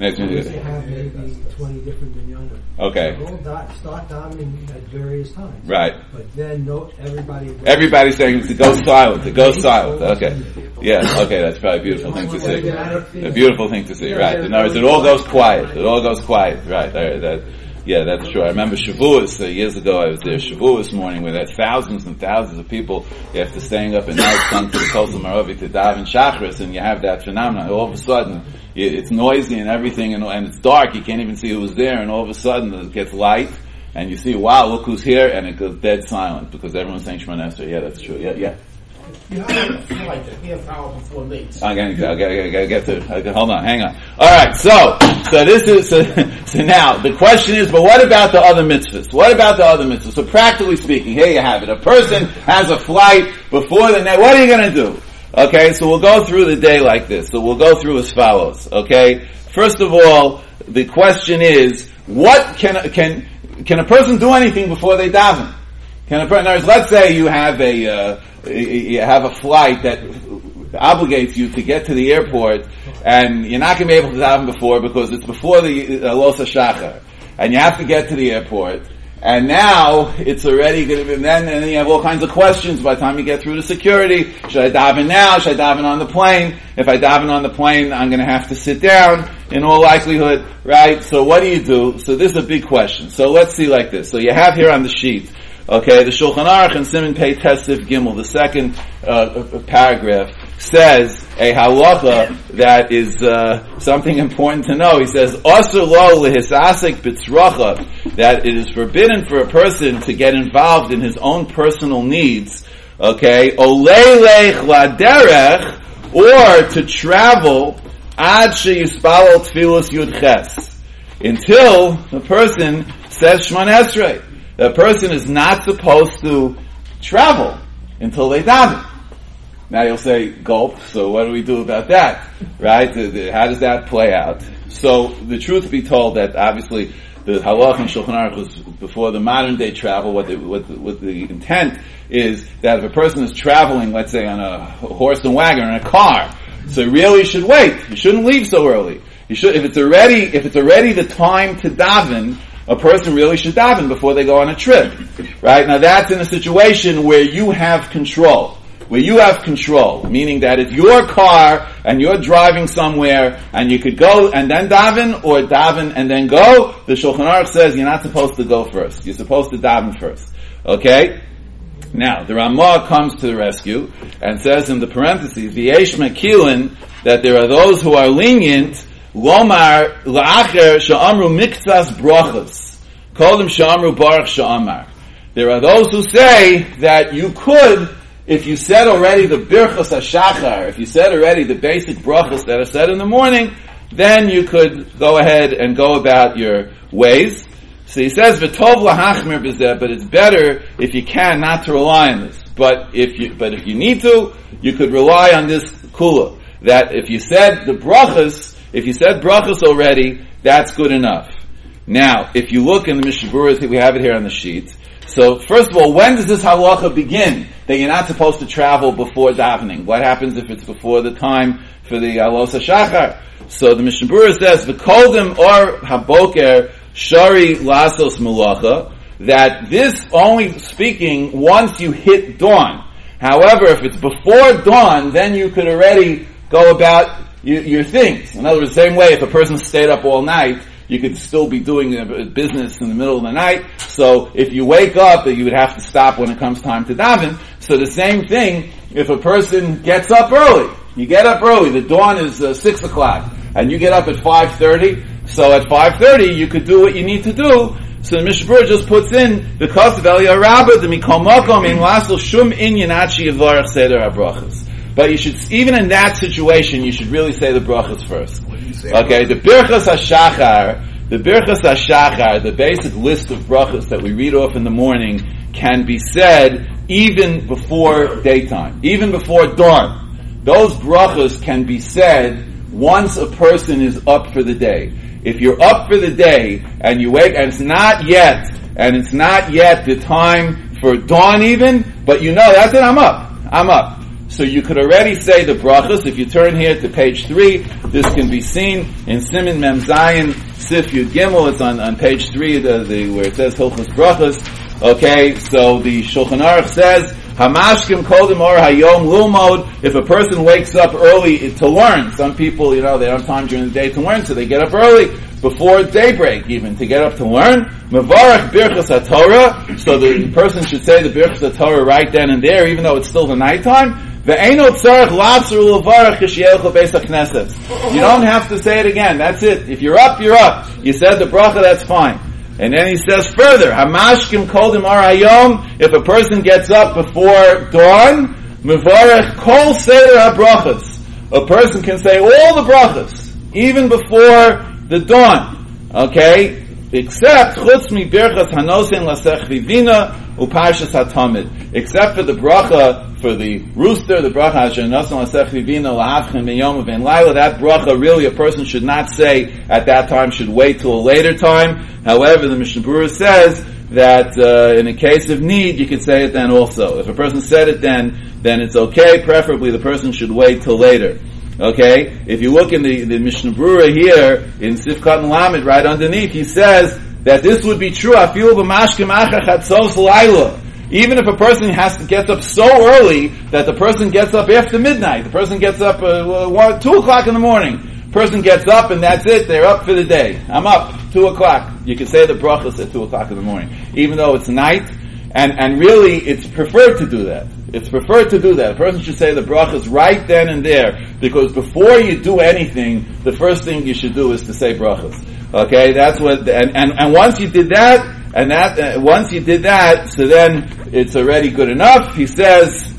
Next We minute. have maybe twenty different minyanim. Okay. We'll dot, start davening at various times. Right. But then no, everybody. Everybody's saying it goes silent. It goes silent. Okay. Yeah. Okay. That's probably a beautiful thing to see. A beautiful thing to see. Right. In other words, it all goes quiet. It all goes quiet. Right. That, that, yeah, that's true. I remember Shavuos uh, years ago. I was there Shavuos morning where there had thousands and thousands of people. You have to staying up at night, come to the Kosel Maravi to daven Shachris, and you have that phenomenon. All of a sudden, it's noisy and everything, and, and it's dark. You can't even see who was there, and all of a sudden it gets light, and you see, wow, look who's here, and it goes dead silent because everyone's saying Shemona Esrei. Yeah, that's true. Yeah, yeah. You have a flight a half hour before late. I'm gonna, I gotta, I gotta get to. I gotta, hold on, hang on. All right, so so this is so, so now the question is, but what about the other mitzvahs? What about the other mitzvahs? So practically speaking, here you have it. A person has a flight before the night. What are you gonna do? Okay, so we'll go through the day like this. So we'll go through as follows. Okay, first of all, the question is, what can can can a person do anything before they daven? Can a person? Let's say you have a uh, you have a flight that obligates you to get to the airport, and you're not going to be able to daven before because it's before the uh, Los HaShachar, and you have to get to the airport. And now it's already going to be, and then, and then you have all kinds of questions by the time you get through the security. Should I daven now? Should I daven on the plane? If I daven on the plane, I'm going to have to sit down in all likelihood, right? So what do you do? So this is a big question. So let's see like this. So you have here on the sheet, okay, the Shulchan Aruch and Siman Pei Tesif Gimel, the second uh, paragraph, says a halacha that is uh, something important to know. He says, Asur lo lehisasek b'tzracha, that it is forbidden for a person to get involved in his own personal needs, okay, oleilech laderech, or to travel ad sheyispalel tfilos yudches, until the person says Shemona Esrei. The person is not supposed to travel until they daven. Now you'll say, gulp, so what do we do about that? Right? How does that play out? So, the truth be told that obviously the halach in Shulchan Aruch was before the modern day travel. What the, what the, what the intent is that if a person is traveling, let's say on a horse and wagon or in a car, so he really should wait. He shouldn't leave so early. He should, if it's already, if it's already the time to daven, a person really should daven before they go on a trip. Right? Now that's in a situation where you have control. Where you have control, meaning that it's your car and you're driving somewhere and you could go and then daven or daven and then go, the Shulchan Aruch says you're not supposed to go first. You're supposed to daven first. Okay? Now, the Ramah comes to the rescue and says in the parentheses, V'yesh mekilin, that there are those who are lenient, Lomar la'acher sha'amru miktsas brachas, call them sha'amru baruch sha'amar. There are those who say that you could, if you said already the birchas hashachar, if you said already the basic brachas that are said in the morning, then you could go ahead and go about your ways. So he says, v'tov lahachmir b'zeh, but it's better if you can not to rely on this. But if you, but if you need to, you could rely on this kula. That if you said the brachas, if you said brachas already, that's good enough. Now, if you look in the Mishnah Berurah, we have it here on the sheet. So, first of all, when does this halacha begin? That you're not supposed to travel before davening. What happens if it's before the time for the Los HaShachar? So the Mishnah Berurah says, "V'koldim or haboker shari lasos melacha," that this only speaking once you hit dawn. However, if it's before dawn, then you could already go about your, your things. In other words, the same way if a person stayed up all night, you could still be doing a business in the middle of the night. So if you wake up, you would have to stop when it comes time to daven. So the same thing, if a person gets up early, you get up early, the dawn is uh, six o'clock, and you get up at five thirty, so at five thirty you could do what you need to do. So the Mishnah Berurah just puts in the cost of Eliyah Rabbah, the Mikol Makom, in Lasel Shum Inyan Achi Yivarach Seder HaBrachas. But you should, even in that situation, you should really say the brachas first. Okay, the Birchas HaShachar, the Birchas HaShachar, the basic list of brachas that we read off in the morning, can be said even before daytime, even before dawn. Those brachas can be said once a person is up for the day. If you're up for the day, and you wake, and it's not yet, and it's not yet the time for dawn even, but you know, that's it, I'm up, I'm up. So you could already say the brachas. If you turn here to page three, this can be seen in Siman Mem Zayin Sif Yud Gimel. It's on, on page three, the, the, where it says Hilchos Brachas. Okay, so the Shulchan Aruch says, Hamashkim kodim or hayom lulmod. If a person wakes up early to learn, some people, you know, they don't have time during the day to learn, so they get up early, before daybreak even, to get up to learn. Mevarach birchas haTorah. So the person should say the birchas haTorah right then and there, even though it's still the nighttime. Ve'eino tzarech la'asur levarach k'sheyelchu beis hakneses. You don't have to say it again. That's it. If you're up, you're up. You said the bracha, that's fine. And then he says further, Hamashkim kodim ar hayom. If a person gets up before dawn, mevarach kol seder habrachas. A person can say all the brachas, even before the dawn. Okay? Except chutz mi birchas hanosin lasech vivina uparshas hatamid. Except for the bracha for the rooster, the bracha asher nosin lasech vivina lahavchem b'yom uvein laila. That bracha really a person should not say at that time, should wait till a later time. However, the Mishnah Berurah says that uh, in a case of need, you could say it then also. If a person said it then, then it's okay. Preferably the person should wait till later. Okay? If you look in the, the Mishnah Berurah here, in Sifkat and Lamed, right underneath, he says that this would be true, afilu b'mashkim achar chatzos laila. Even if a person has to get up so early that the person gets up after midnight, the person gets up uh, one, two o'clock in the morning, person gets up and that's it, they're up for the day. I'm up, two o'clock. You can say the brachas at two o'clock in the morning, even though it's night, and, and really it's preferred to do that. It's preferred to do that. A person should say the brachas right then and there, because before you do anything, the first thing you should do is to say brachas. Okay, that's what, and, and, and once you did that, and that, uh, once you did that, so then it's already good enough. He says,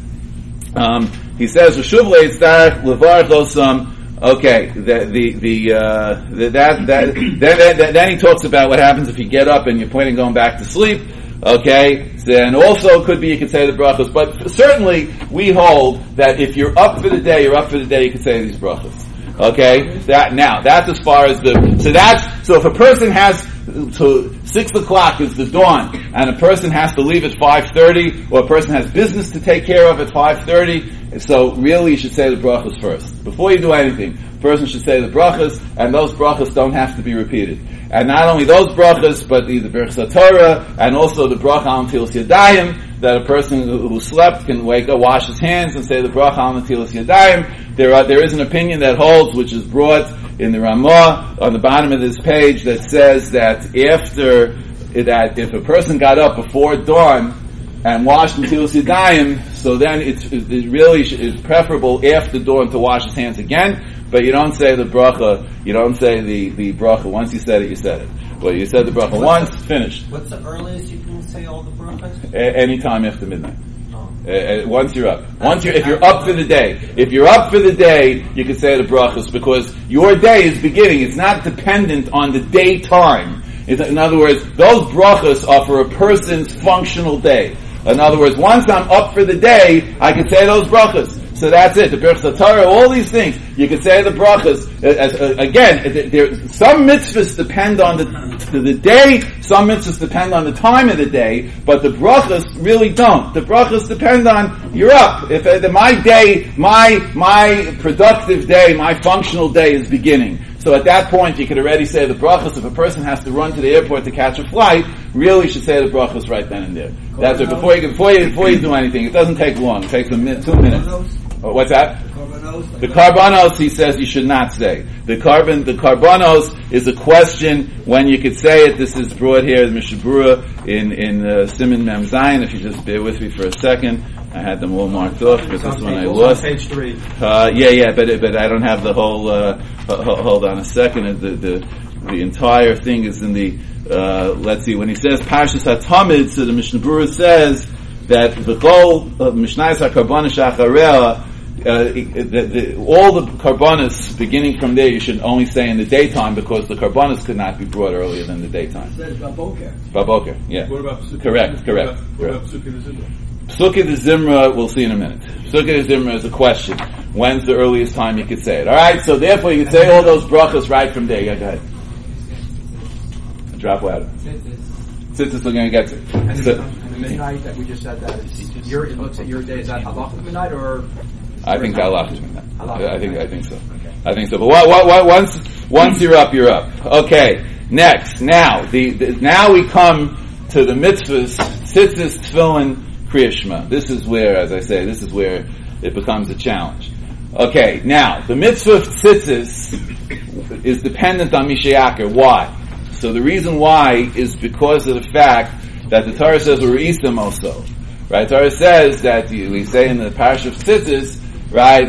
um, he says, V'shuv le'yitzdarech levarach osam. Okay, the, the, the, uh, the, that, that, then, then, then he talks about what happens if you get up and you're planning on going back to sleep. Okay, then also it could be you could say the brachas, but certainly we hold that if you're up for the day, you're up for the day, you can say these brachas. Okay, that, now, that's as far as the, so that's, so if a person has to, six o'clock is the dawn, and a person has to leave at five thirty, or a person has business to take care of at five thirty, so really you should say the brachas first. Before you do anything, a person should say the brachas, and those brachas don't have to be repeated. And not only those brachas, but the, the Birchas HaTorah, and also the bracha al Netilas Yadayim, that a person who, who slept can wake up, wash his hands, and say the bracha al Netilas Yadayim. There are, there is an opinion that holds, which is brought in the Ramah, on the bottom of this page, that says that after, that if a person got up before dawn, and washed Netilas Yadayim, so then it's, it really is preferable after dawn to wash his hands again, but you don't say the bracha, you don't say the, the bracha. Once you said it, you said it. Well, you said the bracha once, the, finished. What's the earliest you can say all the brachas? A- anytime after midnight. Oh. Uh, once you're up. Once you're, if you're up for the day. If you're up for the day, you can say the brachas, because your day is beginning. It's not dependent on the daytime. It's, in other words, those brachas are for a person's functional day. In other words, once I'm up for the day, I can say those brachas. So that's it. The Birchas HaTorah, all these things, you can say the brachas. As, uh, again, there, some mitzvahs depend on the, the day, some mitzvahs depend on the time of the day, but the brachas really don't. The brachas depend on, you're up. If uh, my day, my, my productive day, my functional day is beginning. So at that point, you could already say the brachas. If a person has to run to the airport to catch a flight, really should say the brachas right then and there. That's it. Before you, before you, before you do anything, it doesn't take long. It takes a minute, two minutes. Oh, what's that? The karbanos, he says you should not say. The carbon, the karbanos is a question when you could say it. This is brought here, the Mishnah Berurah in, in, uh, Siman Mem Zayin. If you just bear with me for a second. I had them all marked off because this one I lost. Page three. Uh, yeah, yeah, but, but I don't have the whole, uh, hold on a second. The, the, the entire thing is in the, uh, let's see, when he says Parshas HaTamid, so the Mishnah Berurah says that the goal of Mishnayos HaKarbanos Shachareah, Uh, the, the, all the karbanos beginning from there you should only say in the daytime, because the karbanos could not be brought earlier than the daytime. Baboker. Baboker, yeah. What about Sukkot? Correct, correct. What about Sukkot and Zimra? Sukkot the Zimra, we'll see in a minute. Sukkot the Zimra is a question. When's the earliest time you could say it? Alright, so therefore you can say all those brachas right from there. Yeah, go ahead. Drop louder. Tzitzis we're going to get to. And, so, and the midnight that we just said that it's your, it looks at your day, is that halacha midnight or I think the halacha is minyan. I think I think so. I think so. But what, what, what, once once you're up, you're up. Okay. Next, now the, the now we come to the mitzvahs, tzitzis, tefillin, Kriya Shema. This is where, as I say, this is where it becomes a challenge. Okay, now the mitzvah of tzitzis is dependent on Mishayaker. Why? So the reason why is because of the fact that the Torah says U'reisam also. Right? The Torah says that we say in the parish of tzitzis, right?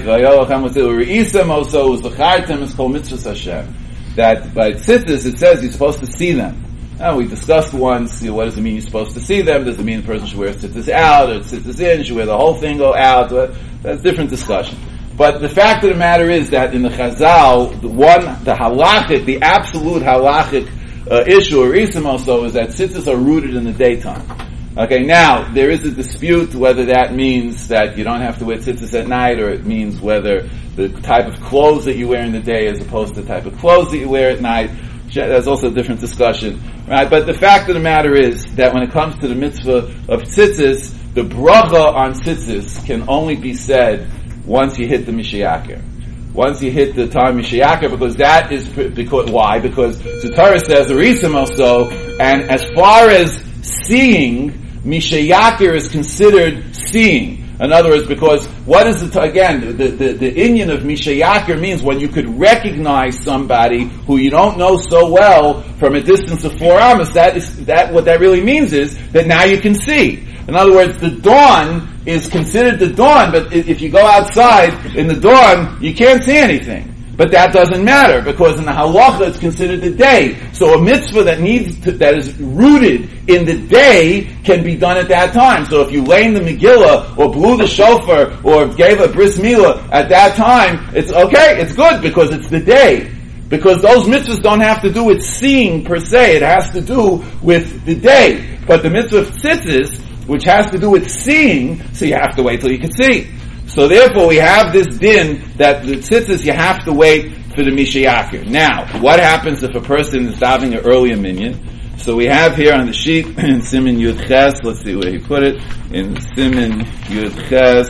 U'reisam also u'zachartem is called mitzvahs Hashem. That by tzitzis it says you're supposed to see them. Now we discussed once, you know, what does it mean you're supposed to see them? Does it mean the person should wear tzitzis out or tzitzis in? Should wear the whole thing go out? That's a different discussion. But the fact of the matter is that in the Chazal, the one, the halachic, the absolute halachic uh, issue, or isim also, is that tzitzis are rooted in the daytime. Okay, now, there is a dispute whether that means that you don't have to wear tzitzis at night, or it means whether the type of clothes that you wear in the day as opposed to the type of clothes that you wear at night. There's also a different discussion. Right? But the fact of the matter is that when it comes to the mitzvah of tzitzis, the bracha on tzitzis can only be said once you hit the Mishayaker. Once you hit the time Mishayaker, because that is, because, why? Because the Torah says, U'reisam also, and as far as seeing, Mishayaker is considered seeing. In other words, because what is the, again, the, the, the inyan of Mishayaker means when you could recognize somebody who you don't know so well from a distance of four amas, that is, that, what that really means is that now you can see. In other words, the dawn is considered the dawn, but if you go outside in the dawn, you can't see anything. But that doesn't matter, because in the halacha it's considered the day. So a mitzvah that needs to, that is rooted in the day can be done at that time. So if you lay in the Megillah, or blew the shofar, or gave a bris milah at that time, it's okay, it's good, because it's the day. Because those mitzvahs don't have to do with seeing per se, it has to do with the day. But the mitzvah of tzitzis, which has to do with seeing, so you have to wait till you can see. So therefore we have this din that the tzitzis you have to wait for the Mishayaker. Now, what happens if a person is davening an earlier minyan? So we have here on the sheet, in Siman Yud Ches, let's see where he put it, in Siman Yud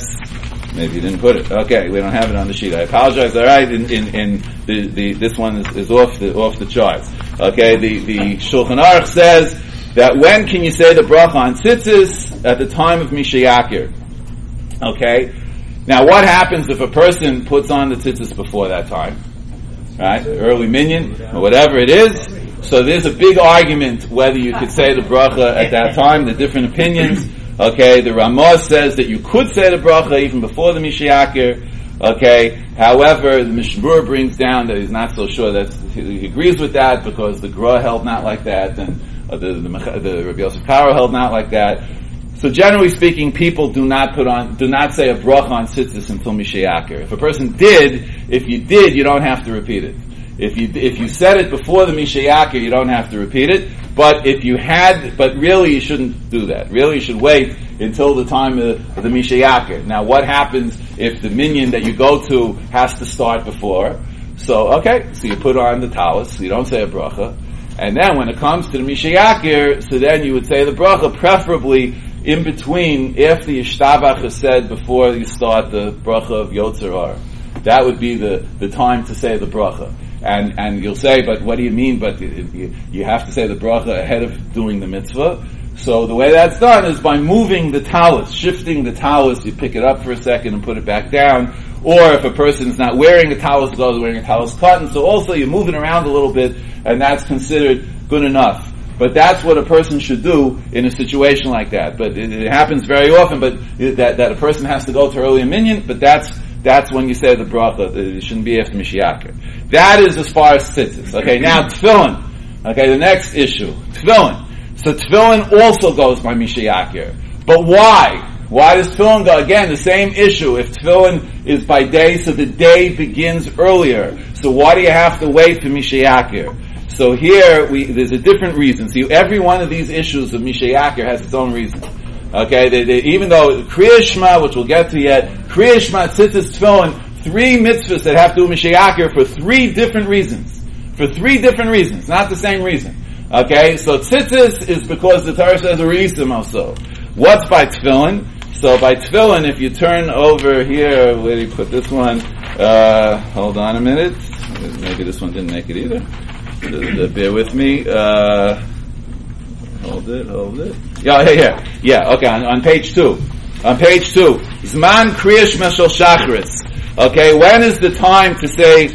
Ches, maybe he didn't put it. Okay, we don't have it on the sheet. I apologize. All right, in, in, in the, the, this one is, is off the off the charts. Okay, the, the Shulchan Aruch says that when can you say the bracha on tzitzis? At the time of Mishayaker. Okay? Now what happens if a person puts on the tzitzis before that time? Right? Early minyan, or whatever it is. So there's a big argument whether you could say the bracha at that time, the different opinions. Okay, the Ramah says that you could say the bracha even before the Mishayaker. Okay, however, the Mishmur brings down that he's not so sure that he agrees with that because the Gra held not like that, and uh, the, the, the Rabbi Yosef Karo held not like that. So generally speaking, people do not put on, do not say a bracha on tzitzis until Mishayaker. If a person did, if you did, you don't have to repeat it. If you if you said it before the Mishayaker, you don't have to repeat it. But if you had, but really you shouldn't do that. Really you should wait until the time of the Mishayaker. Now what happens if the minyan that you go to has to start before? So, okay, so you put on the talis, so you don't say a bracha. And then when it comes to the Mishayaker, so then you would say the bracha, preferably in between, after Yishtabach is said before you start the bracha of Yotzer Or. That would be the, the time to say the bracha. And, and you'll say, but what do you mean? But you, you have to say the bracha ahead of doing the mitzvah. So the way that's done is by moving the talus, shifting the talus. You pick it up for a second and put it back down. Or if a person is not wearing a talus, goes wearing a talus cotton. So also you move it around a little bit, and that's considered good enough. But that's what a person should do in a situation like that. But it, it happens very often. But it, that that a person has to go to early minyan. But that's that's when you say the bracha. It shouldn't be after Mishayaker. That is as far as tzitzis. Okay, now tefillin. Okay, the next issue, tefillin. So tefillin also goes by Mishayaker. But why? Why does tefillin go? Again, the same issue. If tefillin is by day, so the day begins earlier. So why do you have to wait for Mishayaker? So here, we, there's a different reason. See, every one of these issues of Mishayaker has its own reason. Okay, they, they, even though Kriya Shema, which we'll get to yet, Kriya Shema, Tzitzis, Tefillin, three mitzvahs that have to do with Mishayaker for three different reasons. For three different reasons, not the same reason. Okay, so Tzitzis is because the Torah says U'reisam also. What's by Tefillin? So by tefillin, if you turn over here, where do you put this one? Uh, hold on a minute. Maybe this one didn't make it either. Uh, bear with me. Uh, hold it, hold it. Yeah, yeah, yeah. Yeah, okay, on, on page two. On page two. Zman kriyash meshel shachris. Okay, when is the time to say,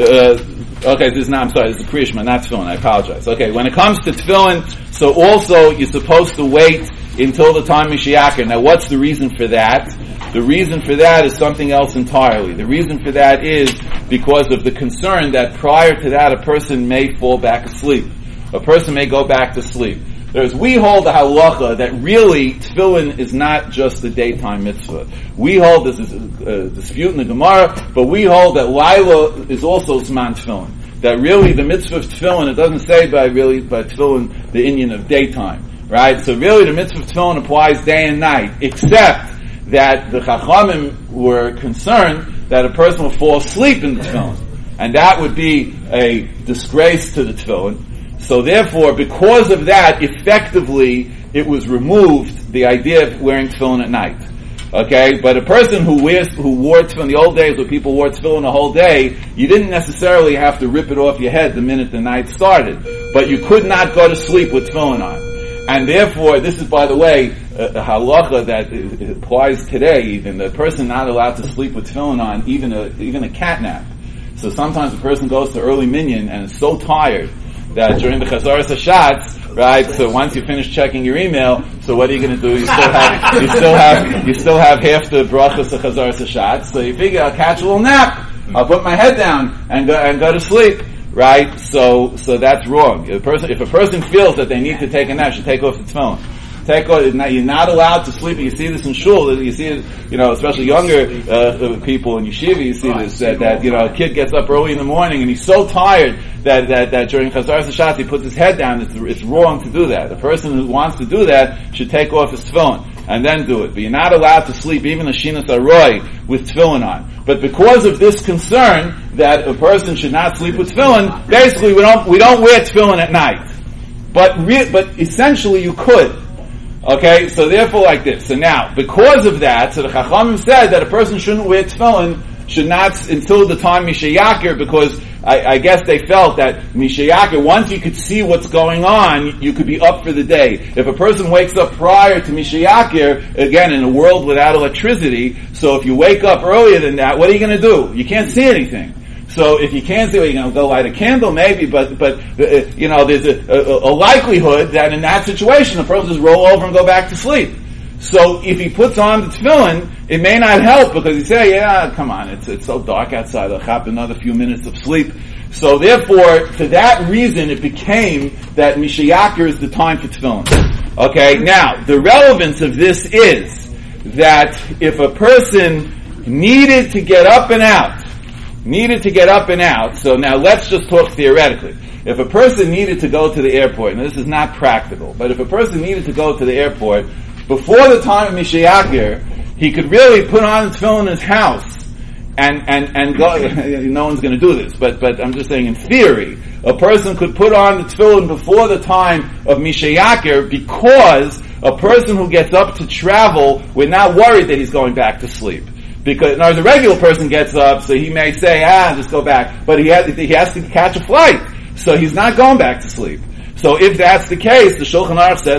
uh, okay, this is not, I'm sorry, this is kriyashma, not tefillin, I apologize. Okay, when it comes to tefillin, so also you're supposed to wait until the time of Mashiach. Now what's the reason for that? The reason for that is something else entirely. The reason for that is because of the concern that prior to that a person may fall back asleep. A person may go back to sleep. There's, we hold the halacha that really tefillin is not just the daytime mitzvah. We hold, this is a, a dispute in the Gemara, but we hold that Laila is also Zman tefillin. That really the mitzvah of tefillin, it doesn't say by really, by tefillin, the Indian of daytime. Right? So really the mitzvah of tefillin applies day and night, except that the Chachamim were concerned that a person will fall asleep in the tefillin. And that would be a disgrace to the tefillin. So therefore, because of that, effectively, it was removed, the idea of wearing tefillin at night. Okay? But a person who wears, who wore tefillin in the old days where people wore tefillin the whole day, you didn't necessarily have to rip it off your head the minute the night started. But you could not go to sleep with tefillin on. And therefore, this is, by the way, a, a halacha that it, it applies today even. The person not allowed to sleep with tefillin on, even a, even a cat nap. So sometimes a person goes to early minyan and is so tired that during the Chazaras HaShatz, right, so once you finish checking your email, so what are you going to do? You still have, you still have, you still have half the brachas of Chazaras HaShatz, so you figure, I'll catch a little nap, I'll put my head down and go, and go to sleep. Right? So, so that's wrong. If a person, if a person feels that they need to take a nap, should take off the tefillin. Take off, you're not allowed to sleep. You see this in shul, you see it, you know, especially younger, uh, people in yeshiva, you see this, that, that, you know, a kid gets up early in the morning and he's so tired that, that, that during Chazaras HaShatz he puts his head down. It's, it's wrong to do that. The person who wants to do that should take off his tefillin and then do it. But you're not allowed to sleep even a shinas aroy with tefillin on. But because of this concern that a person should not sleep with tefillin, basically we don't we don't wear tefillin at night. But re- but essentially you could. Okay, so therefore like this. So now, because of that, so the Chachamim said that a person shouldn't wear tefillin, should not until the time Mishayakir, because I, I guess they felt that Mishayakir, once you could see what's going on, you could be up for the day. If a person wakes up prior to Mishayakir, again, in a world without electricity, so if you wake up earlier than that, what are you going to do? You can't see anything. So if you can't see, well, you're going to go light a candle, maybe, but, but, uh, you know, there's a, a, a likelihood that in that situation, the person just roll over and go back to sleep. So if he puts on the tefillin, it may not help because he say, yeah, come on, it's it's so dark outside, I'll have another few minutes of sleep. So therefore, for that reason, it became that Mishayakir is the time for tefillin. Okay, now, the relevance of this is that if a person needed to get up and out, needed to get up and out, so now let's just talk theoretically. If a person needed to go to the airport, and this is not practical, but if a person needed to go to the airport, before the time of Mishayakir, he could really put on his tefillin in his house and, and, and go, no one's going to do this, but, but I'm just saying in theory, a person could put on the tefillin before the time of Mishayakir because a person who gets up to travel, we're not worried that he's going back to sleep. Because, now, the regular person gets up, so he may say, ah, just go back, but he has, he has to catch a flight, so he's not going back to sleep. So if that's the case, the Shulchan Aruch says,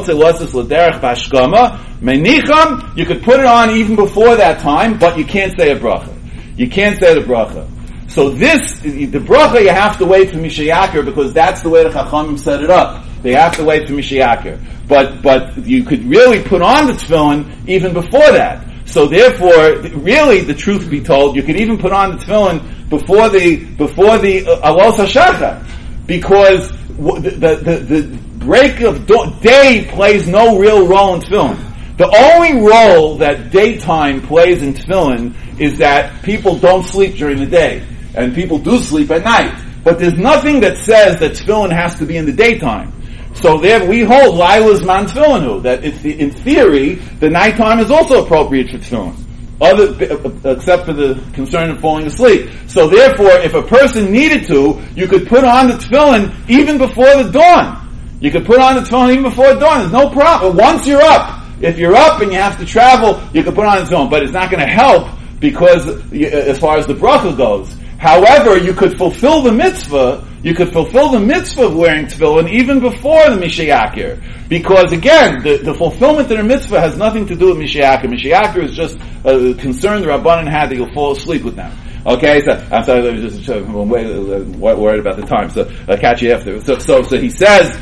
menicham, you could put it on even before that time, but you can't say a bracha. You can't say the bracha. So this, the bracha you have to wait for Mishayakir because that's the way the Chachamim set it up. They have to wait for Mishayakir. But, but you could really put on the tefillin even before that. So therefore, really, the truth be told, you could even put on the tefillin before the, before the Alos HaShachar. Because the, the, the, the break of day plays no real role in tefillin. The only role that daytime plays in tefillin is that people don't sleep during the day. And people do sleep at night. But there's nothing that says that tefillin has to be in the daytime. So there we hold Laila's man tefillinu, that it's the, in theory, the nighttime is also appropriate for tefillin. Other, except for the concern of falling asleep. So therefore, if a person needed to, you could put on the tefillin even before the dawn. You could put on the tefillin even before dawn. There's no problem. Once you're up, If you're up and you have to travel, you can put on a tefillin, but it's not going to help because as far as the bracha goes. However, you could fulfill the mitzvah, you could fulfill the mitzvah of wearing tefillin even before the Mishayakir. Because again, the, the fulfillment of the mitzvah has nothing to do with Mishayakir. Mishayakir is just a concern the Rabbanan had that you'll fall asleep with them. Okay, so I'm sorry, let me just I'm worried about the time, so I'll catch you after. So, so, so he says,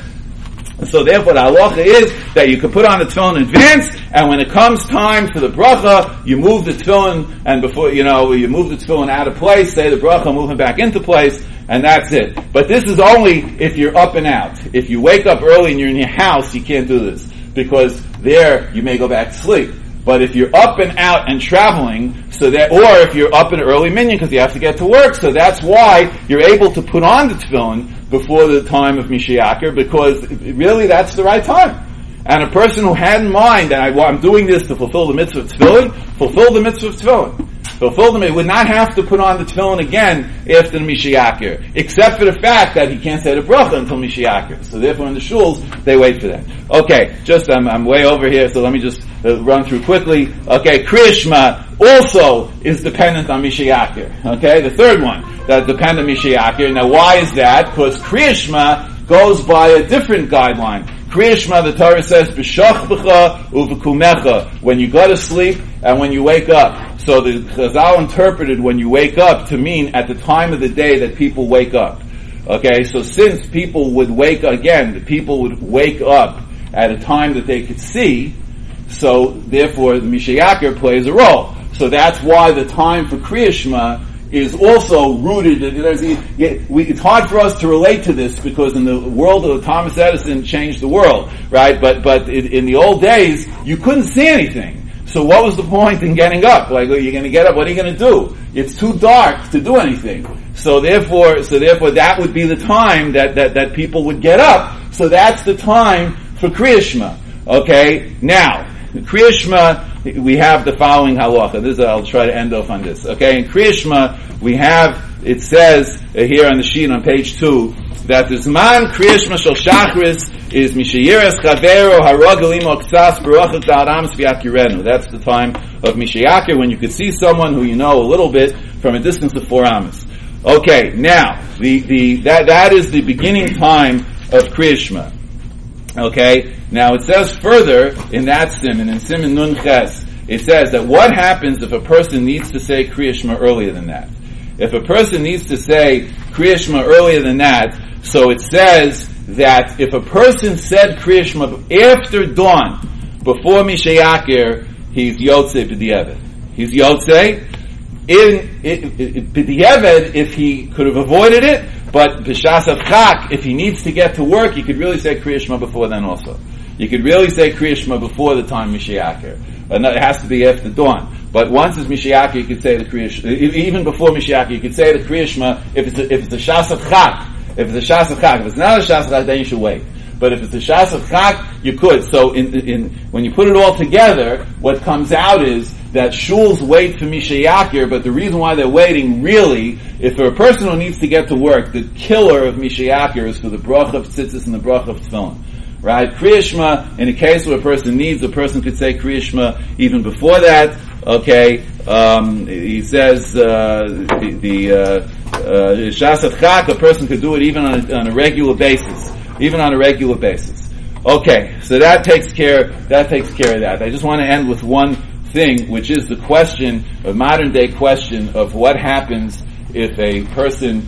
so therefore the halacha is that you can put on the tefillin in advance, and when it comes time for the bracha, you move the tefillin, and before, you know, you move the tefillin out of place, say the bracha, move it back into place, and that's it. But this is only if you're up and out. If you wake up early and you're in your house, you can't do this, because there you may go back to sleep. But if you're up and out and traveling, so that, or if you're up in early minyan because you have to get to work, so that's why you're able to put on the tefillin before the time of Mishayakir, because really that's the right time. And a person who had in mind that I, well, I'm doing this to fulfill the mitzvah of tefillin, fulfill the mitzvah of tefillin. Fulfill them, it would not have to put on the tefillin again after the Mishayakir, except for the fact that he can't say the bracha until Mishayakir. So therefore in the shuls, they wait for that. Okay, just, I'm, I'm way over here, so let me just uh, run through quickly. Okay, Kriya Shema also is dependent on Mishayakir. Okay, the third one that depends on Mishayakir. Now why is that? Because Kriya Shema goes by a different guideline. Kriya Shema, the Torah says, b'shachbecha uvekumecha, when you go to sleep and when you wake up. So the Chazal interpreted when you wake up to mean at the time of the day that people wake up. Okay, so since people would wake, again, the people would wake up at a time that they could see, so therefore the Mishayakir plays a role. So that's why the time for Kriya Shema is also rooted in, there's, it's hard for us to relate to this because in the world of Thomas Edison changed the world, right? But, but in, in the old days, you couldn't see anything. So what was the point in getting up? Like, you're going to get up, what are you going to do? It's too dark to do anything. So therefore, so therefore that would be the time that, that, that people would get up. So that's the time for Kriya Shema. Okay? Now, Kriya Shema, we have the following halacha. This, I'll try to end off on this. Okay? In Kriya Shema, we have, it says uh, here on the sheet on page two, that the Zman Kriya Shema Shel Shachris is Mishayiras Chavero Haragel Imo Ksas Barachat Da'adam Sviakirenu. That's the time of Mishayakir, when you could see someone who you know a little bit from a distance of four amas. Okay, now, the, the, that, that is the beginning time of Kriya Shema. Okay, now it says further in that simon, in Simon Nun Ches, it says that what happens if a person needs to say Kriya Shema earlier than that? If a person needs to say Kriya Shema earlier than that, so it says that if a person said Kriya Shema after dawn, before Mishayakir, he's Yotzei B'diavad. He's Yotzei. In, B'diavad, if he could have avoided it, but B'shas Chak, if he needs to get to work, he could really say Kriya Shema before then also. You could really say Kriya Shema before the time Mishayakir. And it has to be after dawn. But once it's Mishayakir, you could say the Kriya Shema. Even before Mishayakir, you could say the Kriya Shema if it's a, if it's a Shas of Chak. If it's a Shas of Chak. If it's not a Shas of Chak, then you should wait. But if it's a Shas of Chak, you could. So in, in, when you put it all together, what comes out is that shuls wait for Mishayakir, but the reason why they're waiting, really, if for a person who needs to get to work, the killer of Mishayakir is for the bracha of tzitzis and the bracha of tefillin. Right? Kriya Shema, in a case where a person needs, a person could say Kriya Shema even before that. Okay, um, he says, uh, the, the, uh, uh, Shas Chak, a person could do it even on a, on a regular basis. Even on a regular basis. Okay, so that takes care, that takes care of that. I just want to end with one thing, which is the question, a modern day question of what happens if a person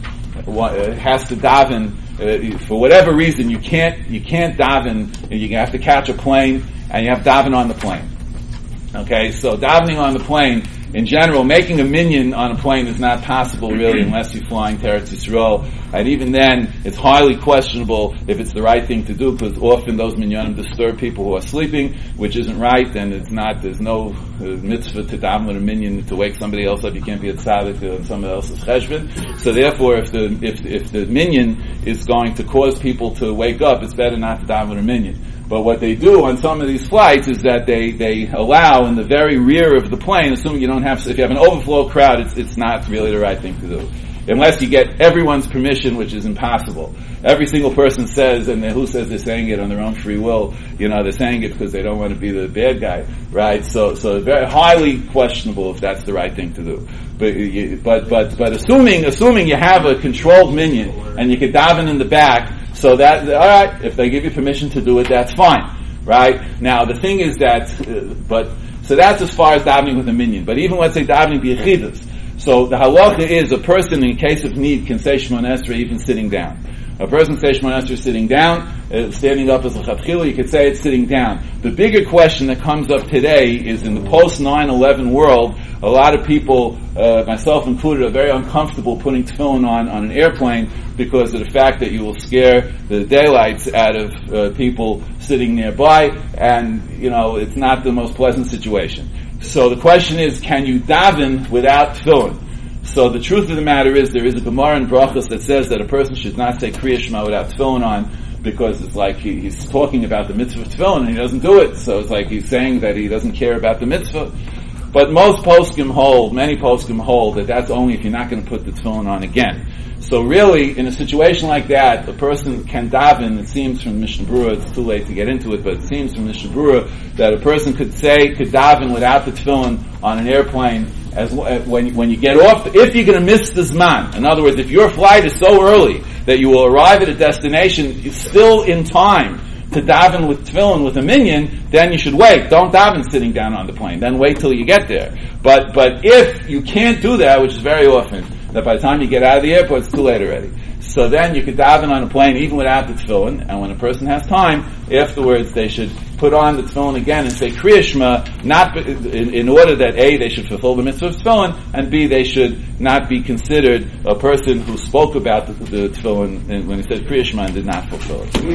has to daven, uh, for whatever reason, you can't, you can't daven, you have to catch a plane, and you have daven on the plane. Okay, so davening on the plane, in general, making a minyan on a plane is not possible really unless you're flying to Eretz Yisrael. And even then, it's highly questionable if it's the right thing to do, because often those minyanim disturb people who are sleeping, which isn't right, and it's not, there's no uh, mitzvah to daven with a minyan to wake somebody else up. You can't be a tzaddik on somebody else's cheshbon. So therefore, if the, if, if the minyan is going to cause people to wake up, it's better not to daven with a minyan. But what they do on some of these flights is that they, they allow in the very rear of the plane, assuming you don't have, if you have an overflow crowd, it's, it's not really the right thing to do. unless you get everyone's permission, which is impossible. Every single person says, and who says they're saying it on their own free will? You know, they're saying it because they don't want to be the bad guy, right? So, so very highly questionable if that's the right thing to do. But, you, but, but, but assuming, assuming you have a controlled minyan and you can daven in the back, so that, all right, if they give you permission to do it, that's fine, right? Now, the thing is that, uh, but, so that's as far as davening with a minyan. But even let's say davening b'yechidus. So the halacha is a person in case of need can say Shemona Esrei even sitting down. A person says Shemona Esrei sitting down, uh, standing up as a chatchila, you could say it's sitting down. The bigger question that comes up today is in the post nine eleven world, a lot of people, uh, myself included, are very uncomfortable putting tefillin on on an airplane because of the fact that you will scare the daylights out of uh, people sitting nearby, and, you know, it's not the most pleasant situation. So the question is, can you daven without tefillin? So the truth of the matter is, there is a Gemara in Brachos that says that a person should not say Kriya Shema without tefillin on, because it's like he, he's talking about the mitzvah of tefillin and he doesn't do it. So it's like he's saying that he doesn't care about the mitzvah. But most poskim hold, many poskim hold, that that's only if you're not going to put the tefillin on again. So really, in a situation like that, a person can daven, it seems from Mishnah Berurah, it's too late to get into it, but it seems from Mishnah Berurah that a person could say, could daven without the tefillin on an airplane as when when you get off, if you're going to miss the zman. In other words, if your flight is so early that you will arrive at a destination still in time to daven with tefillin with a minyan, then you should wait. Don't daven sitting down on the plane. Then wait till you get there. But but if you can't do that, which is very often, that by the time you get out of the airport, it's too late already. So then you could daven on a plane even without the tefillin, and when a person has time, afterwards they should put on the tefillin again and say Kriya Shema, not in, in order that A, they should fulfill the mitzvah of tefillin, and B, they should not be considered a person who spoke about the, the tefillin when he said Kriya Shema and did not fulfill it.